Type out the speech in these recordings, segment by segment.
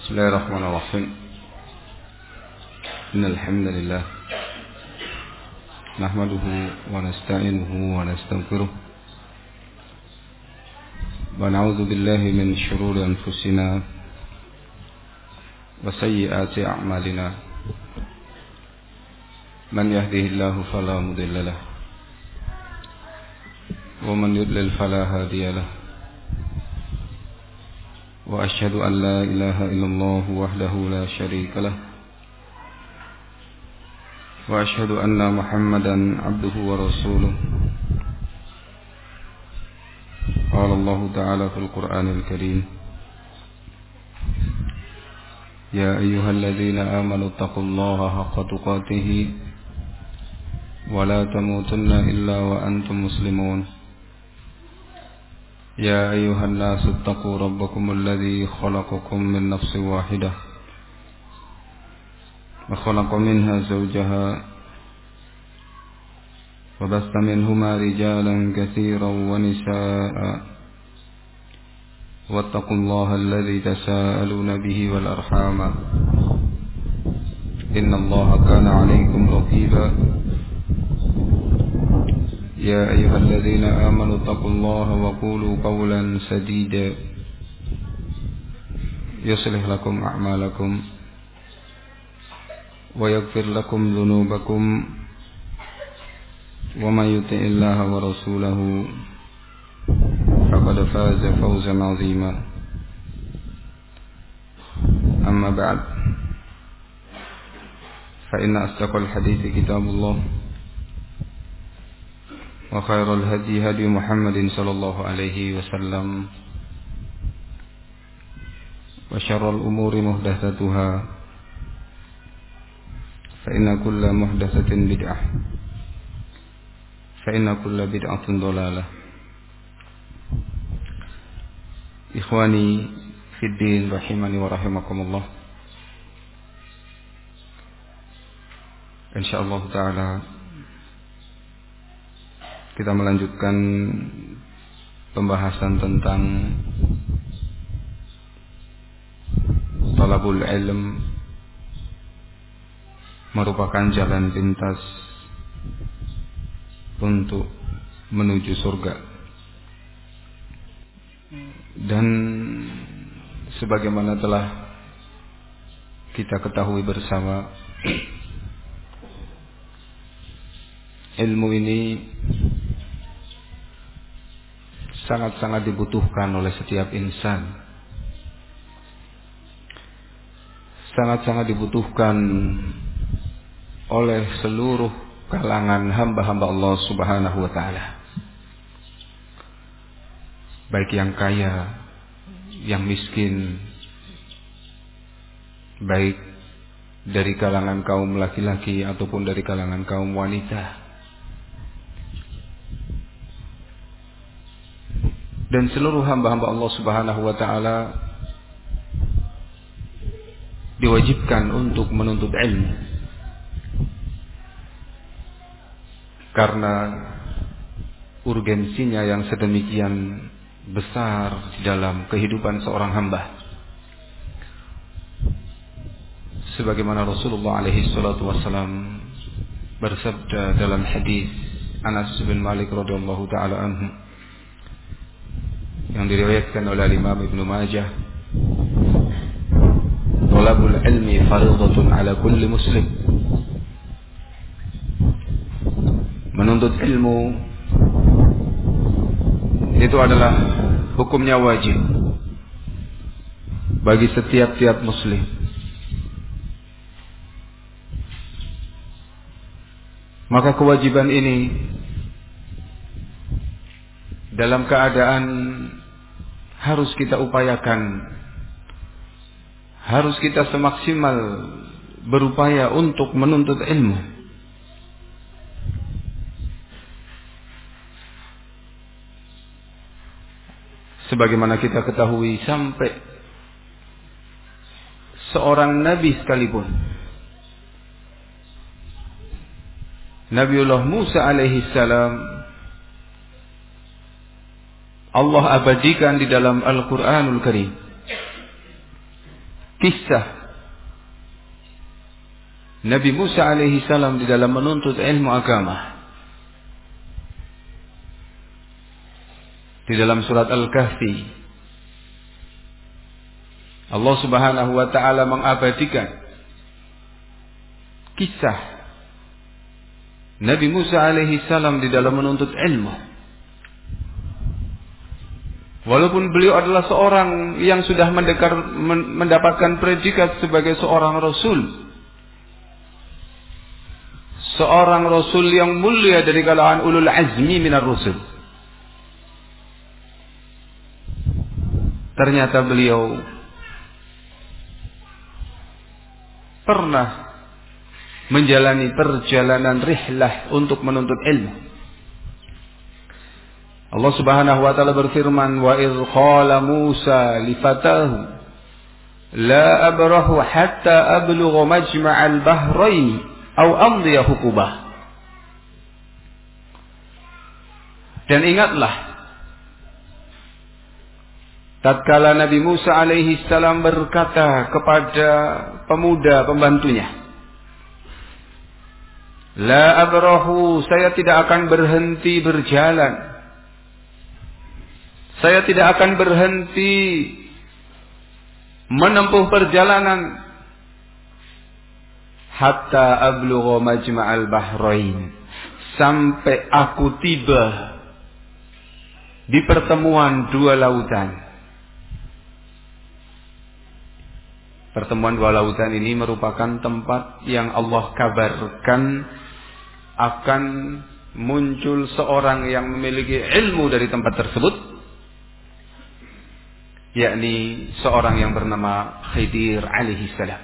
بسم الله الرحمن الرحيم إن الحمد لله نحمده ونستعينه ونستغفره ونعوذ بالله من شرور أنفسنا وسيئات أعمالنا من يهده الله فلا مضل له ومن يضلل فلا هادي له وأشهد أن لا إله إلا الله وحده لا شريك له وأشهد أن محمدا عبده ورسوله قال الله تعالى في القرآن الكريم يا أيها الذين آمنوا اتقوا الله حق تقاته ولا تموتن إلا وأنتم مسلمون يا أيها الناس اتقوا ربكم الذي خلقكم من نفس واحدة وخلق منها زوجها وبث منهما رجالا كثيرا ونساء واتقوا الله الذي تساءلون به والأرحام إن الله كان عليكم رقيبا يا أيها الذين آمنوا اتقوا الله وقولوا قولا سديدا يصلح لكم أعمالكم ويغفر لكم ذنوبكم ومن يطع الله ورسوله فقد فاز فوزا عظيما أما بعد فإن أصدق الحديث كتاب الله وخير الهدي هدي محمد صلى الله عليه وسلم وشر الأمور محدثاتها فإن كل محدثة بدعة فإن كل بدعة ضلالة إخواني في الدين رحمني ورحمكم الله insyaallah ta'ala kita melanjutkan pembahasan tentang talabul ilm merupakan jalan pintas untuk menuju surga. Dan sebagaimana telah kita ketahui bersama, ilmu ini sangat-sangat dibutuhkan oleh setiap insan. Sangat-sangat dibutuhkan oleh seluruh kalangan hamba-hamba Allah Subhanahu wa ta'ala. Baik yang kaya, yang miskin, baik dari kalangan kaum laki-laki ataupun dari kalangan kaum wanita. Dan seluruh hamba-hamba Allah Subhanahu wa ta'ala diwajibkan untuk menuntut ilmu, karena urgensinya yang sedemikian besar di dalam kehidupan seorang hamba. Sebagaimana Rasulullah alaihi salatu wassalam bersabda dalam hadis Anas bin Malik radhiyallahu ta'ala anhu yang diriwayatkan oleh Imam Ibnu Majah, talabul ilmi fardhatun ala kulli muslim. Menuntut ilmu itu adalah hukumnya wajib bagi setiap muslim. Maka kewajiban ini dalam keadaan harus kita upayakan, harus kita semaksimal berupaya untuk menuntut ilmu. Sebagaimana kita ketahui, sampai seorang nabi sekalipun, Nabiullah Musa alaihi salam, Allah abadikan di dalam Al-Quranul Karim kisah Nabi Musa alaihi salam di dalam menuntut ilmu agama. Di dalam surat Al-Kahfi, Allah Subhanahu wa taala mengabadikan kisah Nabi Musa alaihi salam di dalam menuntut ilmu. Walaupun beliau adalah seorang yang sudah mendapatkan predikat sebagai seorang rasul, seorang rasul yang mulia dari kalangan ulul azmi minar rusul, ternyata beliau pernah menjalani perjalanan rihlah untuk menuntut ilmu. Allah Subhanahu wa taala berfirman, "Wa idz qala Musa li fatahu la abrahu hatta ablugha majma'al bahrain aw amdiya huqubah." Dan ingatlah tatkala Nabi Musa alaihi salam berkata kepada pemuda pembantunya, "La abrahu, saya tidak akan berhenti berjalan. Saya tidak akan berhenti menempuh perjalanan hatta ablugha majma'al bahrain, sampai aku tiba di pertemuan dua lautan." Pertemuan dua lautan ini merupakan tempat yang Allah kabarkan akan muncul seorang yang memiliki ilmu dari tempat tersebut, yakni seorang yang bernama Khidir alaihi salam.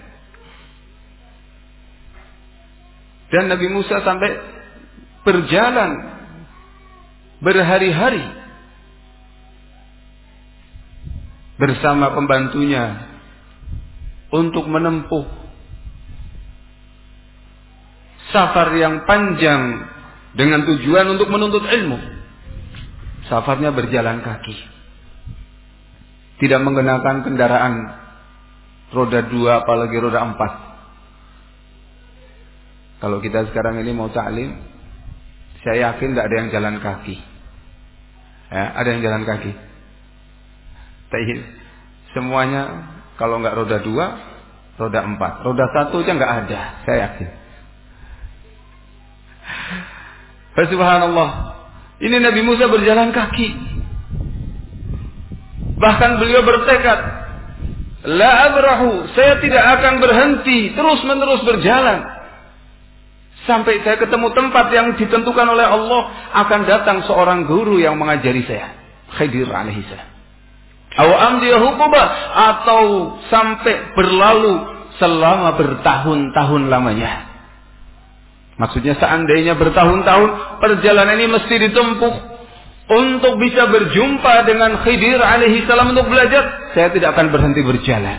Dan Nabi Musa sampai berjalan berhari-hari bersama pembantunya untuk menempuh safar yang panjang dengan tujuan untuk menuntut ilmu. Safarnya berjalan kaki, tidak menggunakan kendaraan roda 2 apalagi roda 4. Kalau kita sekarang ini mau ta'lim, saya yakin tidak ada yang jalan kaki. Ya, ada yang jalan kaki. Tapi semuanya kalau nggak roda 2, roda 4, roda 1 aja nggak ada, saya yakin. Subhanallah, ini Nabi Musa berjalan kaki. Bahkan beliau bertekad, la abrahu, saya tidak akan berhenti, terus-menerus berjalan sampai saya ketemu tempat yang ditentukan oleh Allah, akan datang seorang guru yang mengajari saya, Khidir alaihi salam. Aw amdiya huqubah, atau sampai berlalu selama bertahun-tahun lamanya. Maksudnya seandainya bertahun-tahun perjalanan ini mesti ditempuh untuk bisa berjumpa dengan Khidir alaihi salam untuk belajar, saya tidak akan berhenti berjalan.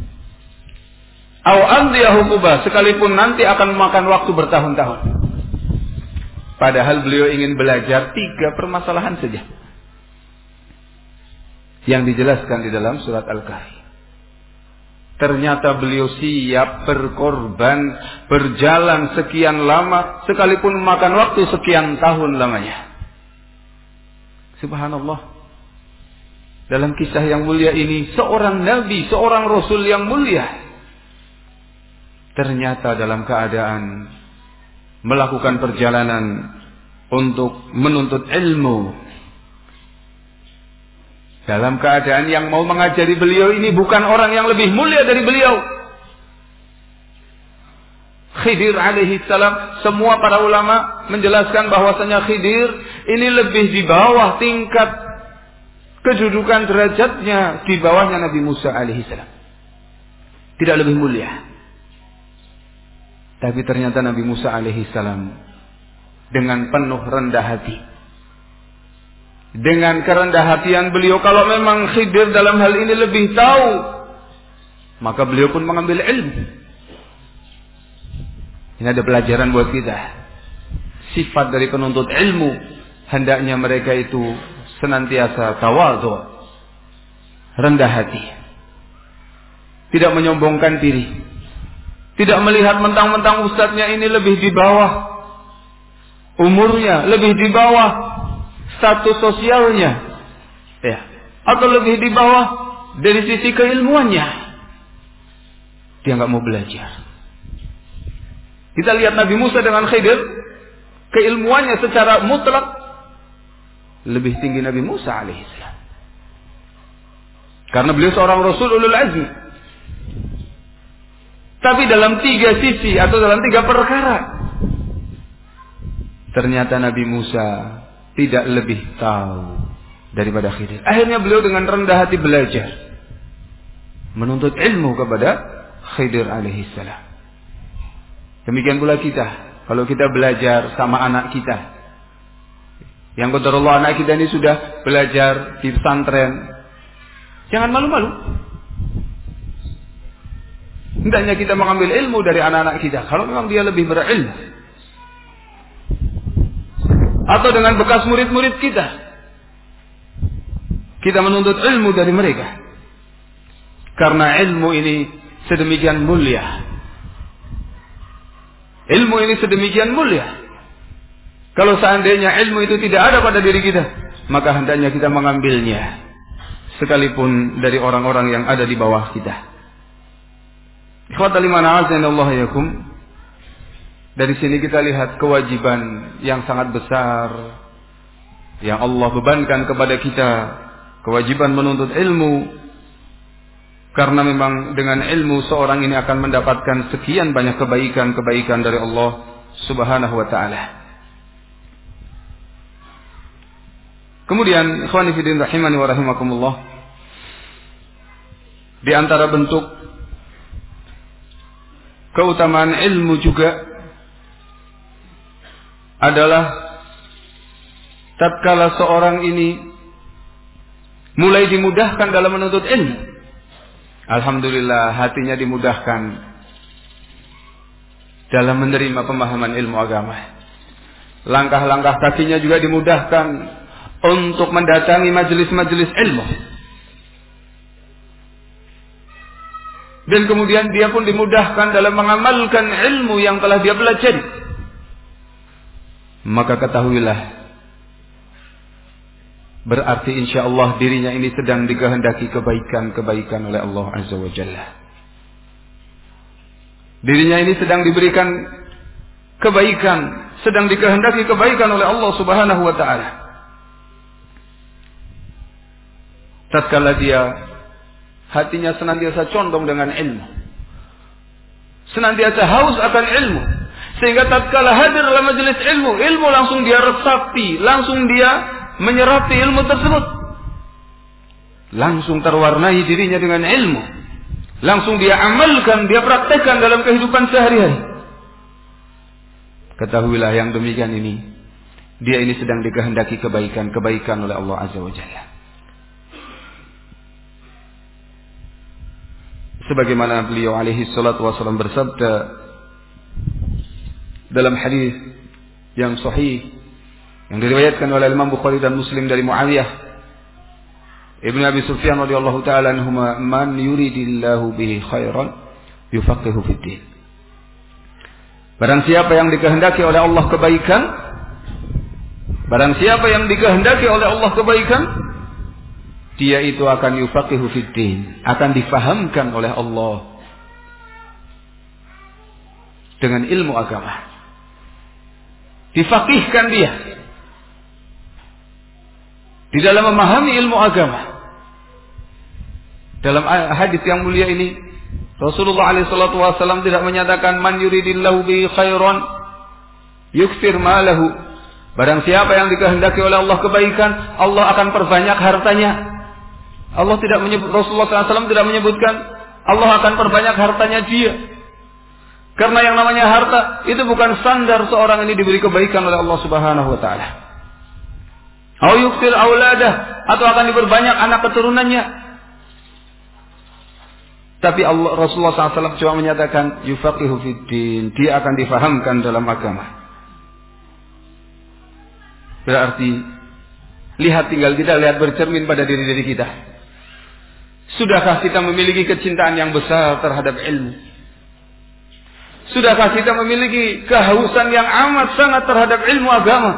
Aw amdiya huqubah, sekalipun nanti akan memakan waktu bertahun-tahun. Padahal beliau ingin belajar 3 permasalahan saja yang dijelaskan di dalam surat Al-Kahfi. Ternyata beliau siap berkorban, berjalan sekian lama, sekalipun memakan waktu sekian tahun lamanya. Subhanallah. Dalam kisah yang mulia ini, seorang nabi, seorang rasul yang mulia, ternyata dalam keadaan melakukan perjalanan untuk menuntut ilmu, dalam keadaan yang mau mengajari beliau ini bukan orang yang lebih mulia dari beliau. Khidir alaihi salam, semua para ulama menjelaskan bahwasanya Khidir ini lebih di bawah tingkat kedudukan derajatnya, di bawahnya Nabi Musa alaihi salam. Tidak lebih mulia. Tapi ternyata Nabi Musa alaihi salam dengan penuh rendah hati, dengan kerendah hatian beliau, kalau memang Khidir dalam hal ini lebih tahu, maka beliau pun mengambil ilmu. Ini ada pelajaran buat kita. Sifat dari penuntut ilmu, hendaknya mereka itu senantiasa tawadhu, rendah hati. tidak menyombongkan diri, tidak melihat mentang-mentang ustadznya ini lebih di bawah umurnya, lebih di bawah status sosialnya, ya, atau lebih di bawah dari sisi keilmuannya, dia nggak mau belajar. Kita lihat Nabi Musa dengan Khidir, keilmuannya secara mutlak lebih tinggi Nabi Musa alaihissalam. Karena beliau seorang Rasul ulul azmi. Tapi dalam 3 sisi atau dalam 3 perkara, ternyata Nabi Musa tidak lebih tahu daripada Khidir. Akhirnya beliau dengan rendah hati belajar, menuntut ilmu kepada Khidir alaihissalam. Demikian pula kita, kalau kita belajar sama anak kita, yang qadarullah anak kita ini sudah belajar di pesantren, jangan malu-malu. Hendaknya kita mengambil ilmu dari anak-anak kita, kalau memang dia lebih berilmu. Atau dengan bekas murid-murid kita, kita menuntut ilmu dari mereka. Karena ilmu ini sedemikian mulia. Ilmu ini sedemikian mulia. Kalau seandainya ilmu itu tidak ada pada diri kita, maka hendaknya kita mengambilnya, sekalipun dari orang-orang yang ada di bawah kita. Ikhwatal iman a'azzanallahu yakum. Dari sini kita lihat kewajiban yang sangat besar yang Allah bebankan kepada kita, kewajiban menuntut ilmu. Karena memang dengan ilmu seorang ini akan mendapatkan sekian banyak kebaikan-kebaikan dari Allah Subhanahu wa ta'ala. Kemudian ikhwani fillah rahimani wa rahimakumullah, di antara bentuk keutamaan ilmu juga adalah tatkala seorang ini mulai dimudahkan dalam menuntut ilmu, alhamdulillah hatinya dimudahkan dalam menerima pemahaman ilmu agama. Langkah-langkah kakinya juga dimudahkan untuk mendatangi majelis-majelis ilmu. Dan kemudian dia pun dimudahkan dalam mengamalkan ilmu yang telah dia pelajari. Maka ketahuilah, berarti insyaallah dirinya ini sedang dikehendaki kebaikan-kebaikan oleh Allah Azza wa Jalla. Dirinya ini sedang diberikan kebaikan, sedang dikehendaki kebaikan oleh Allah Subhanahu wa ta'ala. Tatkala dia hatinya senantiasa condong dengan ilmu, senantiasa haus akan ilmu, sehingga tatkala hadir dalam majelis ilmu, ilmu langsung dia resapi, langsung dia menyerapi ilmu tersebut, langsung terwarnai dirinya dengan ilmu, langsung dia amalkan, dia praktekkan dalam kehidupan sehari-hari. Ketahuilah yang demikian ini, dia ini sedang dikehendaki kebaikan-kebaikan oleh Allah Azza wa Jalla. Sebagaimana beliau alaihi salatu wasallam bersabda dalam hadis yang sahih yang diriwayatkan oleh Imam Bukhari dan Muslim dari Muawiyah Ibn Abi Sufyan radhiyallahu ta'ala anhuma, man yuridillahu bihi khairan yufaqihu fid din. Barang siapa yang dikehendaki oleh Allah kebaikan, barang siapa yang dikehendaki oleh Allah kebaikan, dia itu akan yufaqihu fid din, akan difahamkan oleh Allah dengan ilmu agama. Difaqihkan dia di dalam memahami ilmu agama. Dalam hadis yang mulia ini, Rasulullah SAW tidak menyatakan man yuridillahu bihi khairan yukthir malahu. Barang siapa yang dikehendaki oleh Allah kebaikan, Allah akan perbanyak hartanya. Allah tidak menyebut, Rasulullah SAW tidak menyebutkan Allah akan perbanyak hartanya dia. Karena yang namanya harta itu bukan standar seorang ini diberi kebaikan oleh Allah Subhanahu wa taala. Au yukthir auladah, atau akan diperbanyak anak keturunannya. Tapi Rasulullah SAW cuma menyatakan yufaqihu fid din, dia akan difahamkan dalam agama. Berarti tinggal kita lihat bercermin pada diri-diri kita. Sudahkah kita memiliki kecintaan yang besar terhadap ilmu? Sudahkah kita memiliki kehausan yang amat sangat terhadap ilmu agama?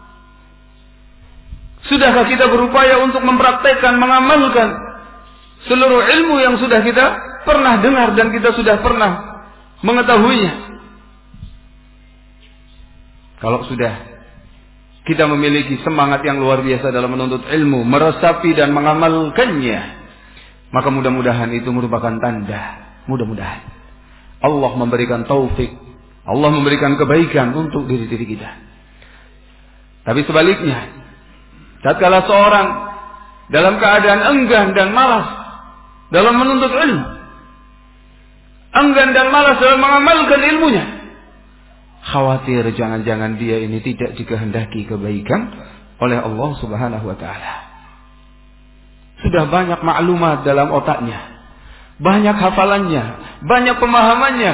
Sudahkah kita berupaya untuk mempraktekkan, mengamalkan seluruh ilmu yang sudah kita pernah dengar dan kita sudah pernah mengetahuinya? Kalau sudah kita memiliki semangat yang luar biasa dalam menuntut ilmu, meresapi dan mengamalkannya, maka mudah-mudahan itu merupakan tanda, mudah-mudahan Allah memberikan taufik, Allah memberikan kebaikan untuk diri-diri kita. Tapi sebaliknya, tatkala seorang dalam keadaan enggan dan malas dalam menuntut ilmu, enggan dan malas dalam mengamalkan ilmunya, khawatir jangan-jangan dia ini tidak dikehendaki kebaikan oleh Allah Subhanahu wa taala. Sudah banyak maklumat dalam otaknya, banyak hafalannya, banyak pemahamannya,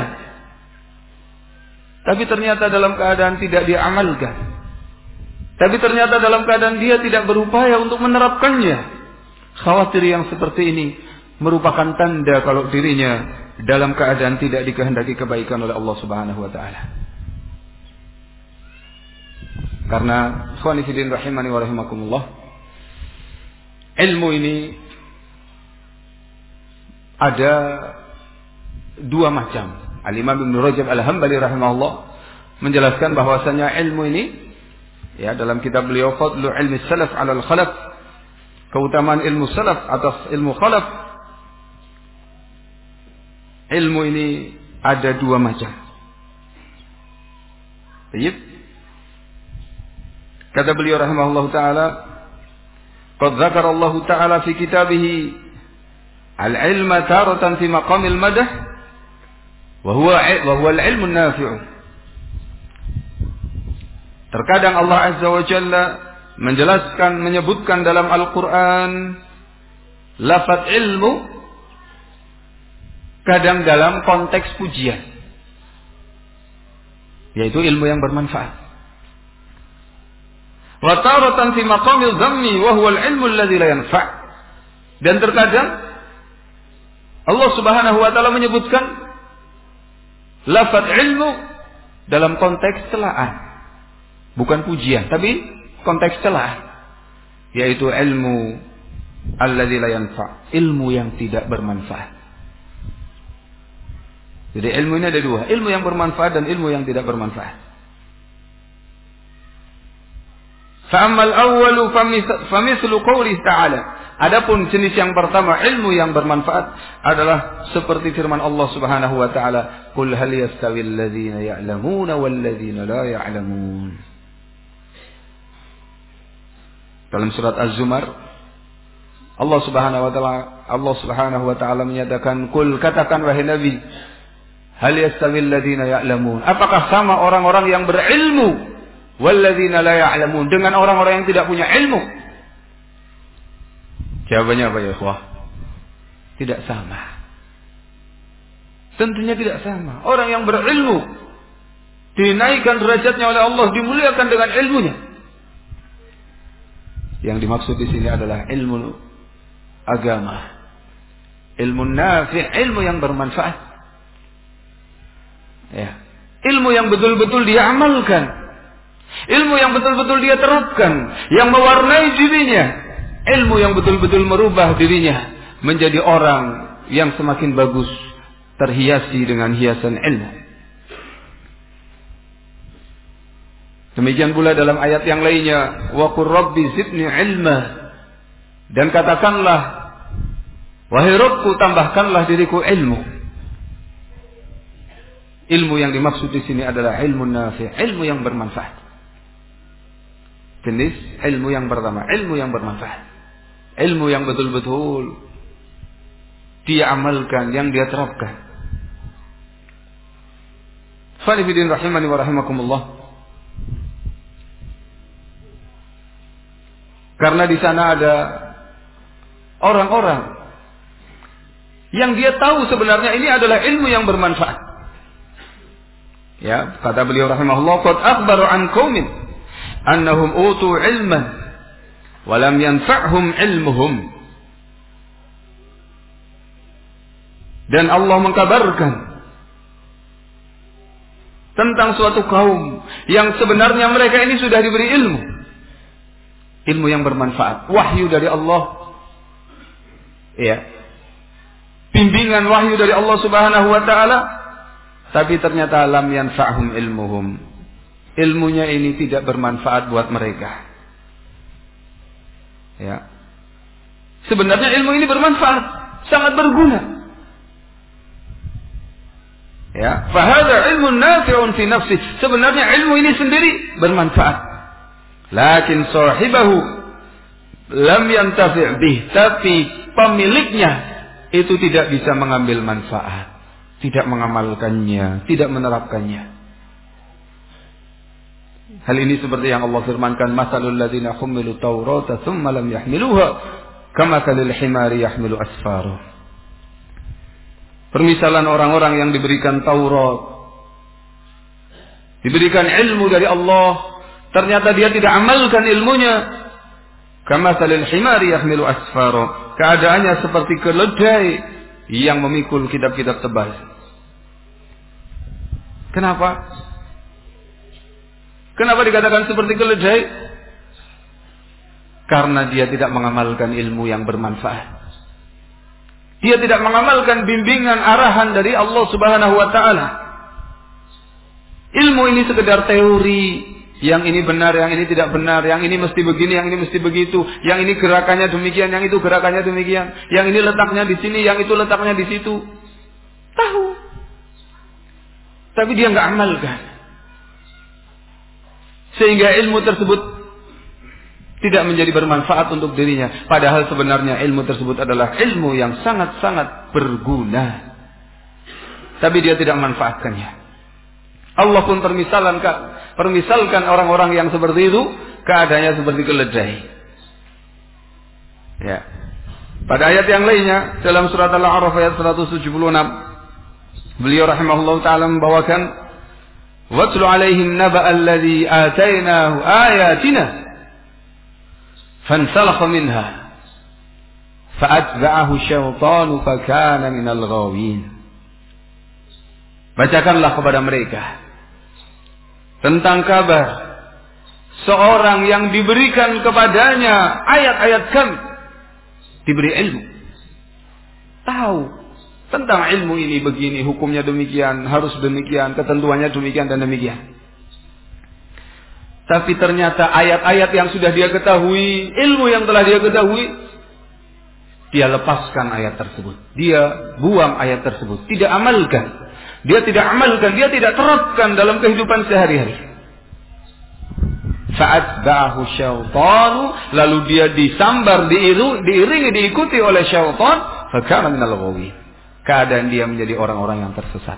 tapi ternyata dalam keadaan tidak diamalkan. Tapi ternyata dalam keadaan dia tidak berupaya untuk menerapkannya. Khawatir yang seperti ini merupakan tanda kalau dirinya dalam keadaan tidak dikehendaki kebaikan oleh Allah Subhanahu wa taala. Karena ikhwani fillah rahimani wa rahimakumullah, ilmu ini ada dua macam. Al-Imam Ibn Rajab Al-Hambali rahimahullah menjelaskan bahwasanya ilmu ini, ya, dalam kitab beliau Fadlu Ilmi Salaf 'ala al-Khalaf, keutamaan ilmu salaf atas ilmu khalaf. Ilmu ini ada dua macam. Baik. Kata beliau rahimahullah ta'ala, qad dzakara Allah ta'ala fi kitabih al-ilma taratan fi maqamil madah wa huwa al-ilmu an-nafi'. Terkadang Allah Azza wa Jalla menjelaskan, menyebutkan dalam Al-Quran lafaz ilmu, kadang dalam konteks pujian, yaitu ilmu yang bermanfaat. Wa taratan fi maqamil dhammi wa huwa al-ilmu alladhi la yanfa'. Dan terkadang Allah Subhanahu wa taala menyebutkan lafaz ilmu dalam konteks celaan, bukan pujian, tapi konteks celaan, yaitu ilmu alladzi la yanfa', ilmu yang tidak bermanfaat. Jadi ilmu ini ada dua, ilmu yang bermanfaat dan ilmu yang tidak bermanfaat. Fa'ammal awwalu famithlu qouli ta'ala. Adapun jenis yang pertama, ilmu yang bermanfaat, adalah seperti firman Allah Subhanahu wa taala, "Qul hal yastawil ladzina ya'lamuna wal ladzina la ya'lamun." Dalam surat Az-Zumar, Allah Subhanahu wa taala menyatakan, "Qul," katakan wahai Nabi, "hal yastawil ladzina ya'lamun." Apakah sama orang-orang yang berilmu walladzina la ya'lamun dengan orang-orang yang tidak punya ilmu? Jawabannya apa ya ikhwah? Tidak sama. Tentunya tidak sama. Orang yang berilmu dinaikkan derajatnya oleh Allah, dimuliakan dengan ilmunya. Yang dimaksud di sini adalah ilmu agama, ilmu nafi', ilmu yang bermanfaat. Ya, ilmu yang betul-betul dia amalkan, ilmu yang betul-betul dia terapkan, yang mewarnai dirinya, ilmu yang betul-betul merubah dirinya menjadi orang yang semakin bagus, terhiasi dengan hiasan ilmu. Demikian pula dalam ayat yang lainnya, wa qur rabbi zidni ilma, dan katakanlah, wahai Rabbku, tambahkanlah diriku ilmu. Ilmu yang dimaksud di sini adalah ilmu nafi', ilmu yang bermanfaat. Jenis ilmu yang pertama, ilmu yang bermanfaat, ilmu yang betul-betul dia amalkan, yang dia terapkan. Fanifidin rahimani wa rahimakumullah. Karena di sana ada orang-orang yang dia tahu sebenarnya ini adalah ilmu yang bermanfaat. Ya, kata beliau rahimahullah, qad akhbaru an qaumin annahum utu ilman wa lam yanfa'hum ilmuhum. Dan Allah mengkabarkan tentang suatu kaum yang sebenarnya mereka ini sudah diberi ilmu. Ilmu yang bermanfaat. Wahyu dari Allah. Ya. Bimbingan wahyu dari Allah Subhanahu wa ta'ala. Tapi ternyata lam yanfa'hum ilmuhum. Ilmunya ini tidak bermanfaat buat mereka. Ya. Sebenarnya ilmu ini bermanfaat. Sangat berguna. Ya, fahadha ilmun nafi'un fi nafsi. Sebenarnya ilmu ini sendiri bermanfaat. Lakin sahibahu lam yantafi' bih, tapi pemiliknya itu tidak bisa mengambil manfaat, tidak mengamalkannya, tidak menerapkannya. Hal ini seperti yang Allah firmankan, masalul ladzina humilu taurata tsumma lam yahmiluha kamatsalil himari yahmilu asfara. Permisalan orang-orang yang diberikan Taurat, diberikan ilmu dari Allah, ternyata dia tidak amalkan ilmunya. Kamatsalil himari yahmilu asfara. Keadaannya seperti keledai yang memikul kitab-kitab tebal. Kenapa? Kenapa dikatakan seperti keledai? Karena dia tidak mengamalkan ilmu yang bermanfaat. Dia tidak mengamalkan bimbingan arahan dari Allah Subhanahu wa ta'ala. Ilmu ini sekedar teori. Yang ini benar, yang ini tidak benar. Yang ini mesti begini, yang ini mesti begitu. Yang ini gerakannya demikian, yang itu gerakannya demikian. Yang ini letaknya di sini, yang itu letaknya di situ. Tahu. Tapi dia nggak amalkan. Sehingga ilmu tersebut tidak menjadi bermanfaat untuk dirinya. Padahal sebenarnya ilmu tersebut adalah ilmu yang sangat-sangat berguna. Tapi dia tidak memanfaatkannya. Allah pun permisalkan orang-orang yang seperti itu, keadaannya seperti keledai. Ya. Pada ayat yang lainnya, dalam surat Al-A'raf ayat 176, beliau rahimahullah ta'ala membawakan, وَاتْلُ عَلَيْهِمْ نَبَأَ الَّذِي آتَيْنَاهُ آيَاتِنَا فانسلخ منها فأتبعه الشيطان فكان من الغاوين. Bacakanlah kepada mereka tentang kabar seorang yang diberikan kepadanya ayat-ayat kami, diberi ilmu, tahu tentang ilmu ini begini, hukumnya demikian, harus demikian, ketentuannya demikian dan demikian. Tapi ternyata ayat-ayat yang sudah dia ketahui, ilmu yang telah dia ketahui, dia lepaskan ayat tersebut. Dia buang ayat tersebut. Tidak amalkan. Dia tidak amalkan. Dia tidak terapkan dalam kehidupan sehari-hari. Fa'atba'ahu syaitanu. Lalu dia disambar, diiringi, diikuti oleh syaitan. Fakana minal ghawin. Keadaan dia menjadi orang-orang yang tersesat.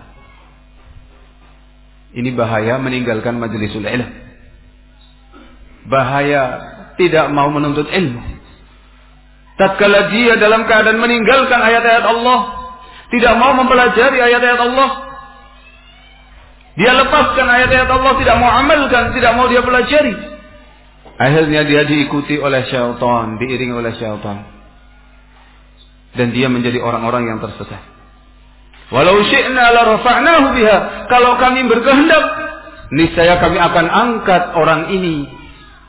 Ini bahaya meninggalkan majlisul ilm. Bahaya tidak mau menuntut ilmu. Tatkala dia dalam keadaan meninggalkan ayat-ayat Allah, tidak mau mempelajari ayat-ayat Allah, dia lepaskan ayat-ayat Allah, tidak mau amalkan, tidak mau dia pelajari, akhirnya dia diikuti oleh syaitan, diiringi oleh syaitan, dan dia menjadi orang-orang yang tersesat. Walau syi'na la rafa'nahu biha. Kalau kami berkehendak, niscaya kami akan angkat orang ini.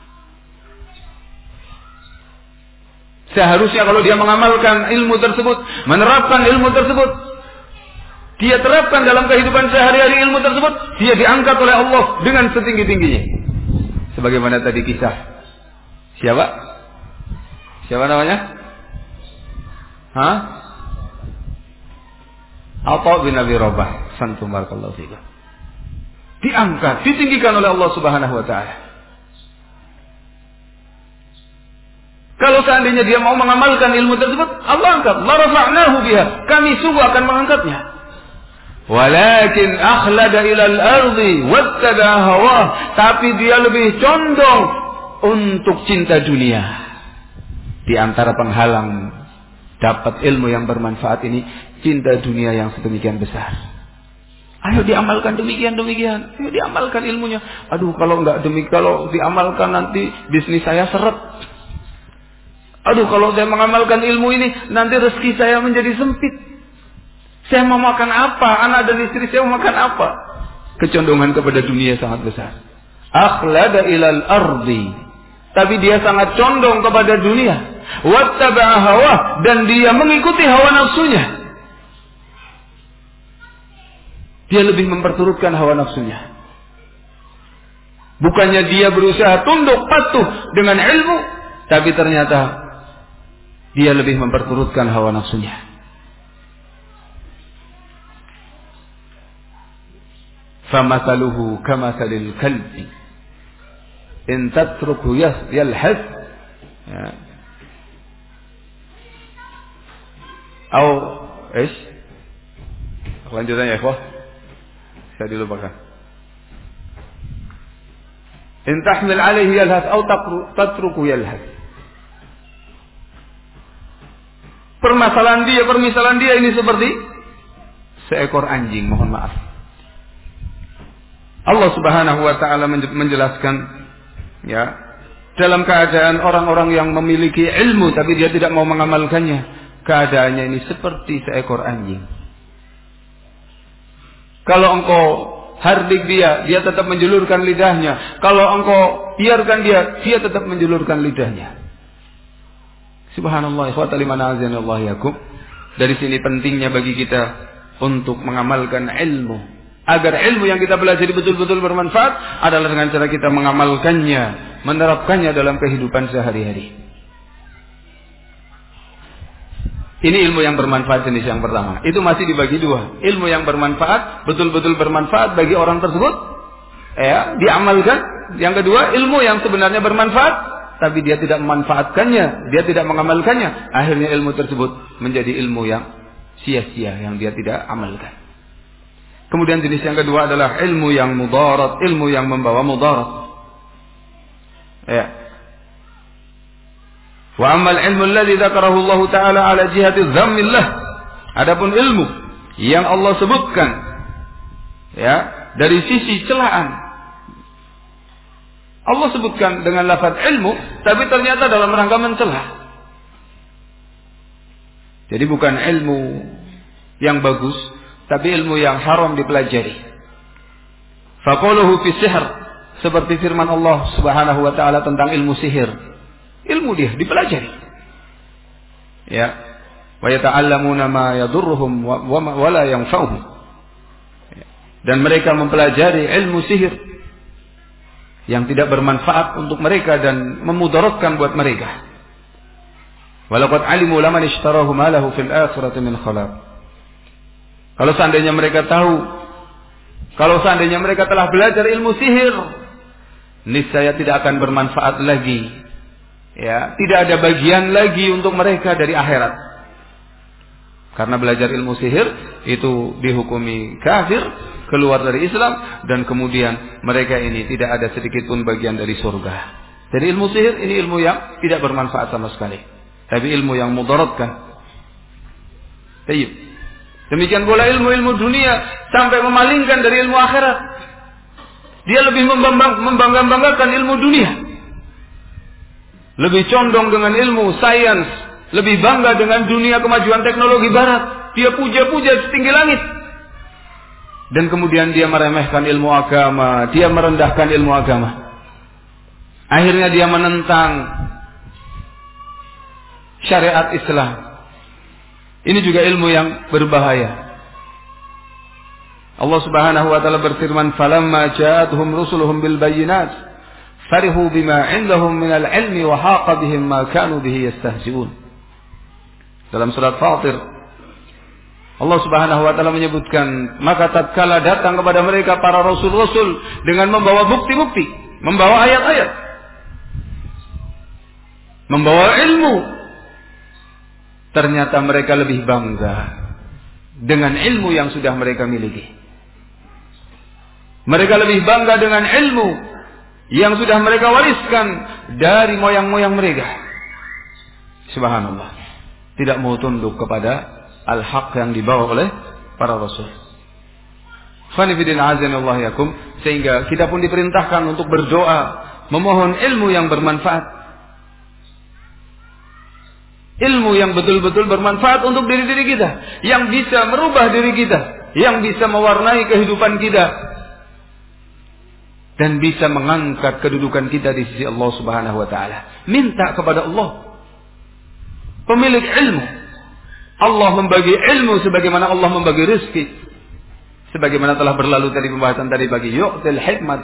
Seharusnya kalau dia mengamalkan ilmu tersebut, menerapkan ilmu tersebut, dia terapkan dalam kehidupan sehari-hari ilmu tersebut, dia diangkat oleh Allah dengan setinggi-tingginya. Sebagaimana tadi kisah. Siapa? Siapa namanya? Atha bin Abi Rabah. Santum barakallahu fiikum. Diangkat, ditinggikan oleh Allah Subhanahu wa ta'ala. Kalau seandainya dia mau mengamalkan ilmu tersebut, Allah angkat. La rafa'nahu biha. Kami sungguh akan mengangkatnya. Walakin akhlada ilal ardi wattaba'a hawa. Tapi dia lebih condong untuk cinta dunia. Di antara penghalang dapat ilmu yang bermanfaat ini, cinta dunia yang sedemikian besar. Ayo diamalkan demikian. Ayo diamalkan ilmunya. Aduh, kalau diamalkan nanti bisnis saya seret. Aduh, kalau saya mengamalkan ilmu ini, nanti rezeki saya menjadi sempit. Saya mau makan apa? Anak dan istri saya mau makan apa? Kecondongan kepada dunia sangat besar. Akhlada ilal ardi. Tapi dia sangat condong kepada dunia. Wattaba'a hawa. Dan dia mengikuti hawa nafsunya. Dia lebih memperturutkan hawa nafsunya. Bukannya dia berusaha tunduk patuh dengan ilmu. Tapi ternyata dia lebih memperturutkan hawa nafsunya. فَمَثَلُهُ كَمَثَلِ الْكَلْبِ إِنْ تَتْرُكُ يَلْهَثْ أو إيش lanjutannya ya, saya dilupakan. إِنْ تَحْمِلْ عَلَيْهِ يَلْهَثْ أَوْ تَتْرُكُ يَلْهَثْ. Permisalan dia ini seperti seekor anjing, mohon maaf. Allah Subhanahu wa taala menjelaskan ya, dalam keadaan orang-orang yang memiliki ilmu tapi dia tidak mau mengamalkannya, keadaannya ini seperti seekor anjing. Kalau engkau hardik dia tetap menjulurkan lidahnya. Kalau engkau biarkan dia tetap menjulurkan lidahnya. Subhanallah, ikhwata liman azanallahu yakum. Dari sini pentingnya bagi kita untuk mengamalkan ilmu. Agar ilmu yang kita pelajari betul-betul bermanfaat adalah dengan cara kita mengamalkannya, menerapkannya dalam kehidupan sehari-hari. Ini ilmu yang bermanfaat jenis yang pertama. Itu masih dibagi dua. Ilmu yang bermanfaat, betul-betul bermanfaat bagi orang tersebut, ya, diamalkan. Yang kedua, ilmu yang sebenarnya bermanfaat, tapi dia tidak memanfaatkannya, dia tidak mengamalkannya. Akhirnya ilmu tersebut menjadi ilmu yang sia-sia, yang dia tidak amalkan. Kemudian jenis yang kedua adalah ilmu yang mudarat, ilmu yang membawa mudarat. Ya. Wa ammal ilmu alladhi dzakarahu Allah Ta'ala ala jihati dhammillah. Adapun ilmu yang Allah sebutkan ya, dari sisi celaan. Allah sebutkan dengan lafaz ilmu, tapi ternyata dalam rangka mencela. Jadi bukan ilmu yang bagus, tapi ilmu yang haram dipelajari. Faqaluhu fi sihr, seperti firman Allah Subhanahu wa taala tentang ilmu sihir. Ilmu dia dipelajari. Ya. Wa yata'allamuna ma yadurruhum wa la yanfa'uhum. Dan mereka mempelajari ilmu sihir yang tidak bermanfaat untuk mereka dan memudaratkan buat mereka. Walaqad alimu laman ishtarahu ma lahu fil akhirati min khalaq. Kalau seandainya mereka tahu, kalau seandainya mereka telah belajar ilmu sihir, niscaya tidak akan bermanfaat lagi. Ya, tidak ada bagian lagi untuk mereka dari akhirat. Karena belajar ilmu sihir itu dihukumi kafir, keluar dari Islam, dan kemudian mereka ini tidak ada sedikit pun bagian dari surga. Jadi ilmu sihir ini ilmu yang tidak bermanfaat sama sekali, tapi ilmu yang mudaratkan. Baik. Demikian pula ilmu-ilmu dunia sampai memalingkan dari ilmu akhirat. Dia lebih membanggakan ilmu dunia. Lebih condong dengan ilmu sains, lebih bangga dengan dunia kemajuan teknologi barat. Dia puja-puja setinggi langit. Dan kemudian dia meremehkan ilmu agama, dia merendahkan ilmu agama. Akhirnya dia menentang syariat Islam. Ini juga ilmu yang berbahaya. Allah Subhanahu wa taala berfirman, "Falamma ja'atuhum rusuluhum bil bayyinat, farihu bima 'indahum min al-'ilmi wa haqa bihim ma kanu bihi yastahzi'un." Dalam surat Fatir, Allah Subhanahu wa taala menyebutkan, maka tatkala datang kepada mereka para rasul-rasul dengan membawa bukti-bukti, membawa ayat-ayat, membawa ilmu, ternyata mereka lebih bangga dengan ilmu yang sudah mereka miliki. Mereka lebih bangga dengan ilmu yang sudah mereka wariskan dari moyang-moyang mereka. Subhanallah. Tidak mau tunduk kepada al-haq yang dibawa oleh para rasul. Fanifidin azanallahu yakum. Sehingga kita pun diperintahkan untuk berdoa, memohon ilmu yang bermanfaat. Ilmu yang betul-betul bermanfaat untuk diri-diri kita, yang bisa merubah diri kita, yang bisa mewarnai kehidupan kita, dan bisa mengangkat kedudukan kita di sisi Allah Subhanahu wa taala. Minta kepada Allah, pemilik ilmu. Allah membagi ilmu sebagaimana Allah membagi rezeki. Sebagaimana telah berlalu tadi pembahasan tadi bagi yu'til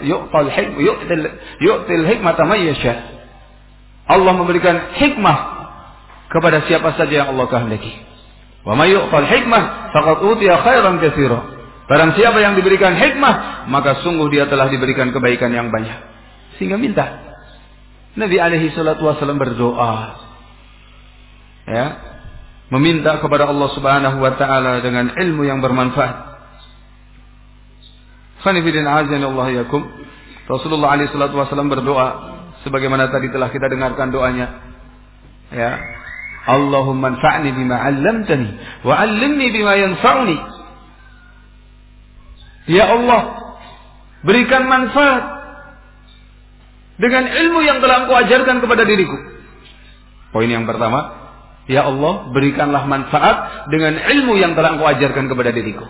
hikmata may yasha. Allah memberikan hikmah kepada siapa saja yang Allah kehendaki. Wa may yu'tal hikmah faqad utiya khairan katsira. Barang siapa yang diberikan hikmah, maka sungguh dia telah diberikan kebaikan yang banyak. Sehingga minta. Nabi alaihi salatu wasallam berdoa, ya, meminta kepada Allah Subhanahu wa taala dengan ilmu yang bermanfaat. Khanifidin azanallahu yakum. Rasulullah alaihi salatu wasallam berdoa sebagaimana tadi telah kita dengarkan doanya. Ya. Allahumma anfa'ni bima 'allamtani wa 'allimni bima yanfa'uni. Ya Allah, berikan manfaat dengan ilmu yang telah Engkau ajarkan kepada diriku. Poin yang pertama, ya Allah, berikanlah manfaat dengan ilmu yang telah Engkau ajarkan kepada diriku.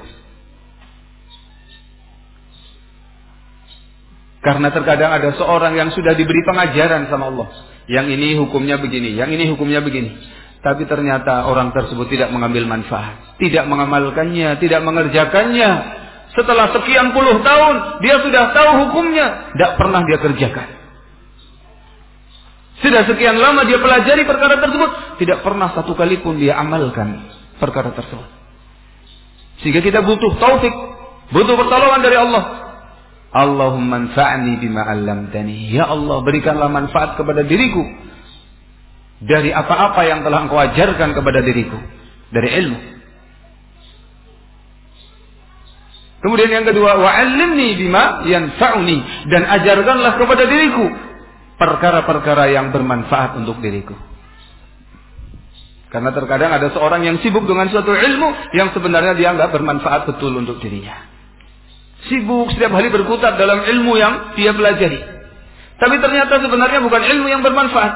Karena terkadang ada seorang yang sudah diberi pengajaran sama Allah. Yang ini hukumnya begini, yang ini hukumnya begini. Tapi ternyata orang tersebut tidak mengambil manfaat, tidak mengamalkannya, tidak mengerjakannya. Setelah sekian puluh tahun, dia sudah tahu hukumnya, tidak pernah dia kerjakan. Sudah sekian lama dia pelajari perkara tersebut, tidak pernah satu kali pun dia amalkan perkara tersebut. Sehingga kita butuh taufik, butuh pertolongan dari Allah. Allahumma anfa'ni bima 'allamtani. Ya Allah, berikanlah manfaat kepada diriku dari apa-apa yang telah Engkau ajarkan kepada diriku dari ilmu. Kemudian yang kedua, wa'allimni bima yanfa'uni, dan ajarkanlah kepada diriku perkara-perkara yang bermanfaat untuk diriku. Karena terkadang ada seorang yang sibuk dengan suatu ilmu yang sebenarnya dia enggak bermanfaat betul untuk dirinya. Sibuk setiap hari berkutat dalam ilmu yang dia pelajari. Tapi ternyata sebenarnya bukan ilmu yang bermanfaat.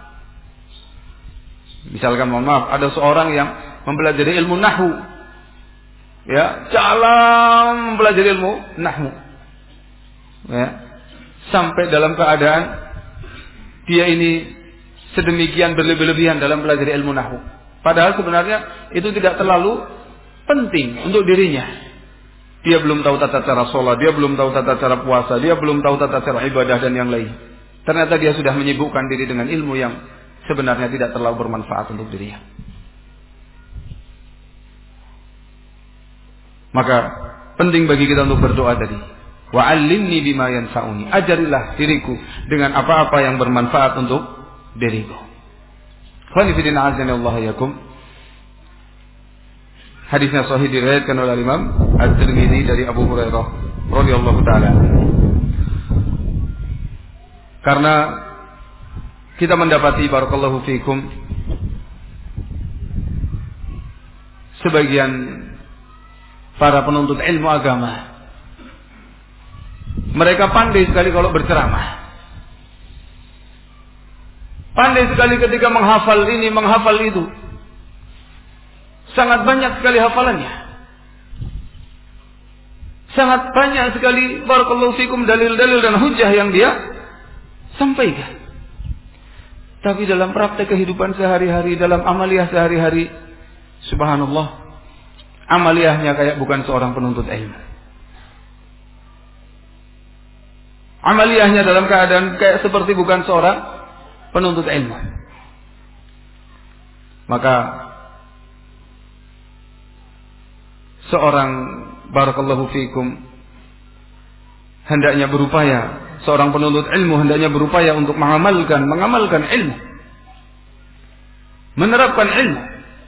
Misalkan, mohon maaf, ada seorang yang mempelajari ilmu nahwu. Ya, dalam mempelajari ilmu nahwu. Ya, sampai dalam keadaan dia ini sedemikian berlebih-lebihan dalam pelajari ilmu nahwu. Padahal sebenarnya itu tidak terlalu penting untuk dirinya. Dia belum tahu tata cara sholat, dia belum tahu tata cara puasa, dia belum tahu tata cara ibadah dan yang lain. Ternyata dia sudah menyibukkan diri dengan ilmu yang sebenarnya tidak terlalu bermanfaat untuk dirinya. Maka penting bagi kita untuk berdoa tadi. Wa'allimni bima yanfa'uni. Ajarilah diriku dengan apa-apa yang bermanfaat untuk diriku. Khonifidin azanillahu yakum. Hadisnya sahih diriwayatkan oleh Imam At-Tirmidzi dari Abu Hurairah radhiyallahu taala. Karena kita mendapati barakallahu fikum sebagian para penuntut ilmu agama, mereka pandai sekali kalau berceramah. Pandai sekali ketika menghafal ini, menghafal itu. Sangat banyak sekali hafalannya. Sangat banyak sekali barakallahu fikum dalil-dalil dan hujjah yang dia sampaikan. Tapi dalam praktek kehidupan sehari-hari, dalam amaliyah sehari-hari, subhanallah, amaliyahnya kayak bukan seorang penuntut ilmu. Amaliyahnya dalam keadaan kayak seperti bukan seorang penuntut ilmu. Maka seorang barakallahu fikum hendaknya berupaya, seorang penuntut ilmu hendaknya berupaya untuk mengamalkan ilmu, menerapkan ilmu.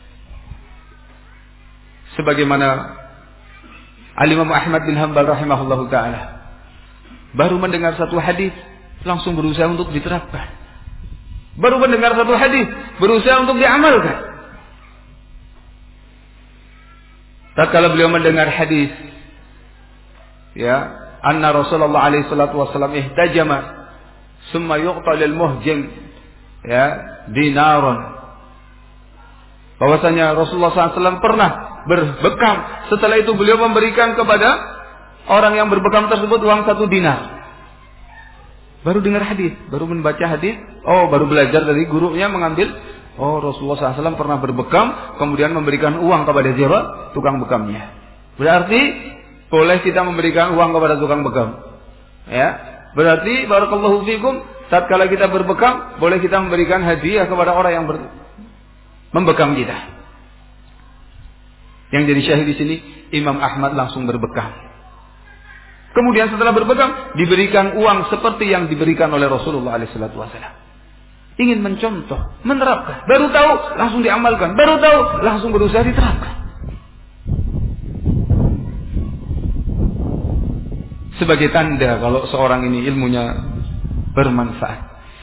Sebagaimana Al-Imam Ahmad bin Hanbal rahimahullahu ta'ala baru mendengar satu hadis langsung berusaha untuk diterapkan. Baru mendengar satu hadis berusaha untuk diamalkan. Tatkala beliau mendengar hadis, ya, anna Rasulullah alaihi salatu wasallam ihtajama summa yuqta lil muhjim, ya, dinaran bahwasanya Rasulullah SAW pernah berbekam. Setelah itu beliau memberikan kepada orang yang berbekam tersebut uang 1 dinar. Baru dengar hadis, baru membaca hadis, baru belajar dari gurunya mengambil. Rasulullah SAW pernah berbekam, kemudian memberikan uang kepada siapa? Tukang bekamnya. Berarti boleh kita memberikan uang kepada tukang bekam. Ya, berarti barakallahu fikum, tatkala kita berbekam, boleh kita memberikan hadiah kepada orang yang membekam kita. Yang jadi syahid di sini Imam Ahmad langsung berbekam. Kemudian setelah berbekam diberikan uang seperti yang diberikan oleh Rasulullah SAW. Ingin mencontoh, menerapkan. Baru tahu langsung diamalkan. Baru tahu langsung berusaha diterapkan. Sebagai tanda kalau seorang ini ilmunya bermanfaat.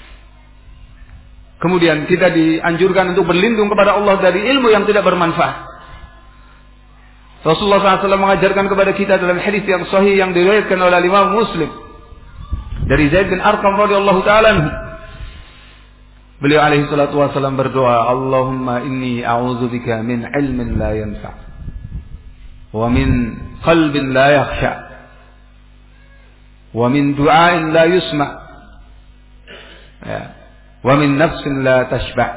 Kemudian kita dianjurkan untuk berlindung kepada Allah dari ilmu yang tidak bermanfaat. Rasulullah SAW mengajarkan kepada kita dalam hadis yang sahih yang diriwayatkan oleh Imam Muslim dari Zaid bin Arqam radhiyallahu ta'ala. Beliau alaihi salatu wasallam berdoa, Allahumma inni a'udzubika min ilmin la yanfa' wa min qalbin la yakhsha' wa min du'ain la yusma' wa min nafsin la tashba'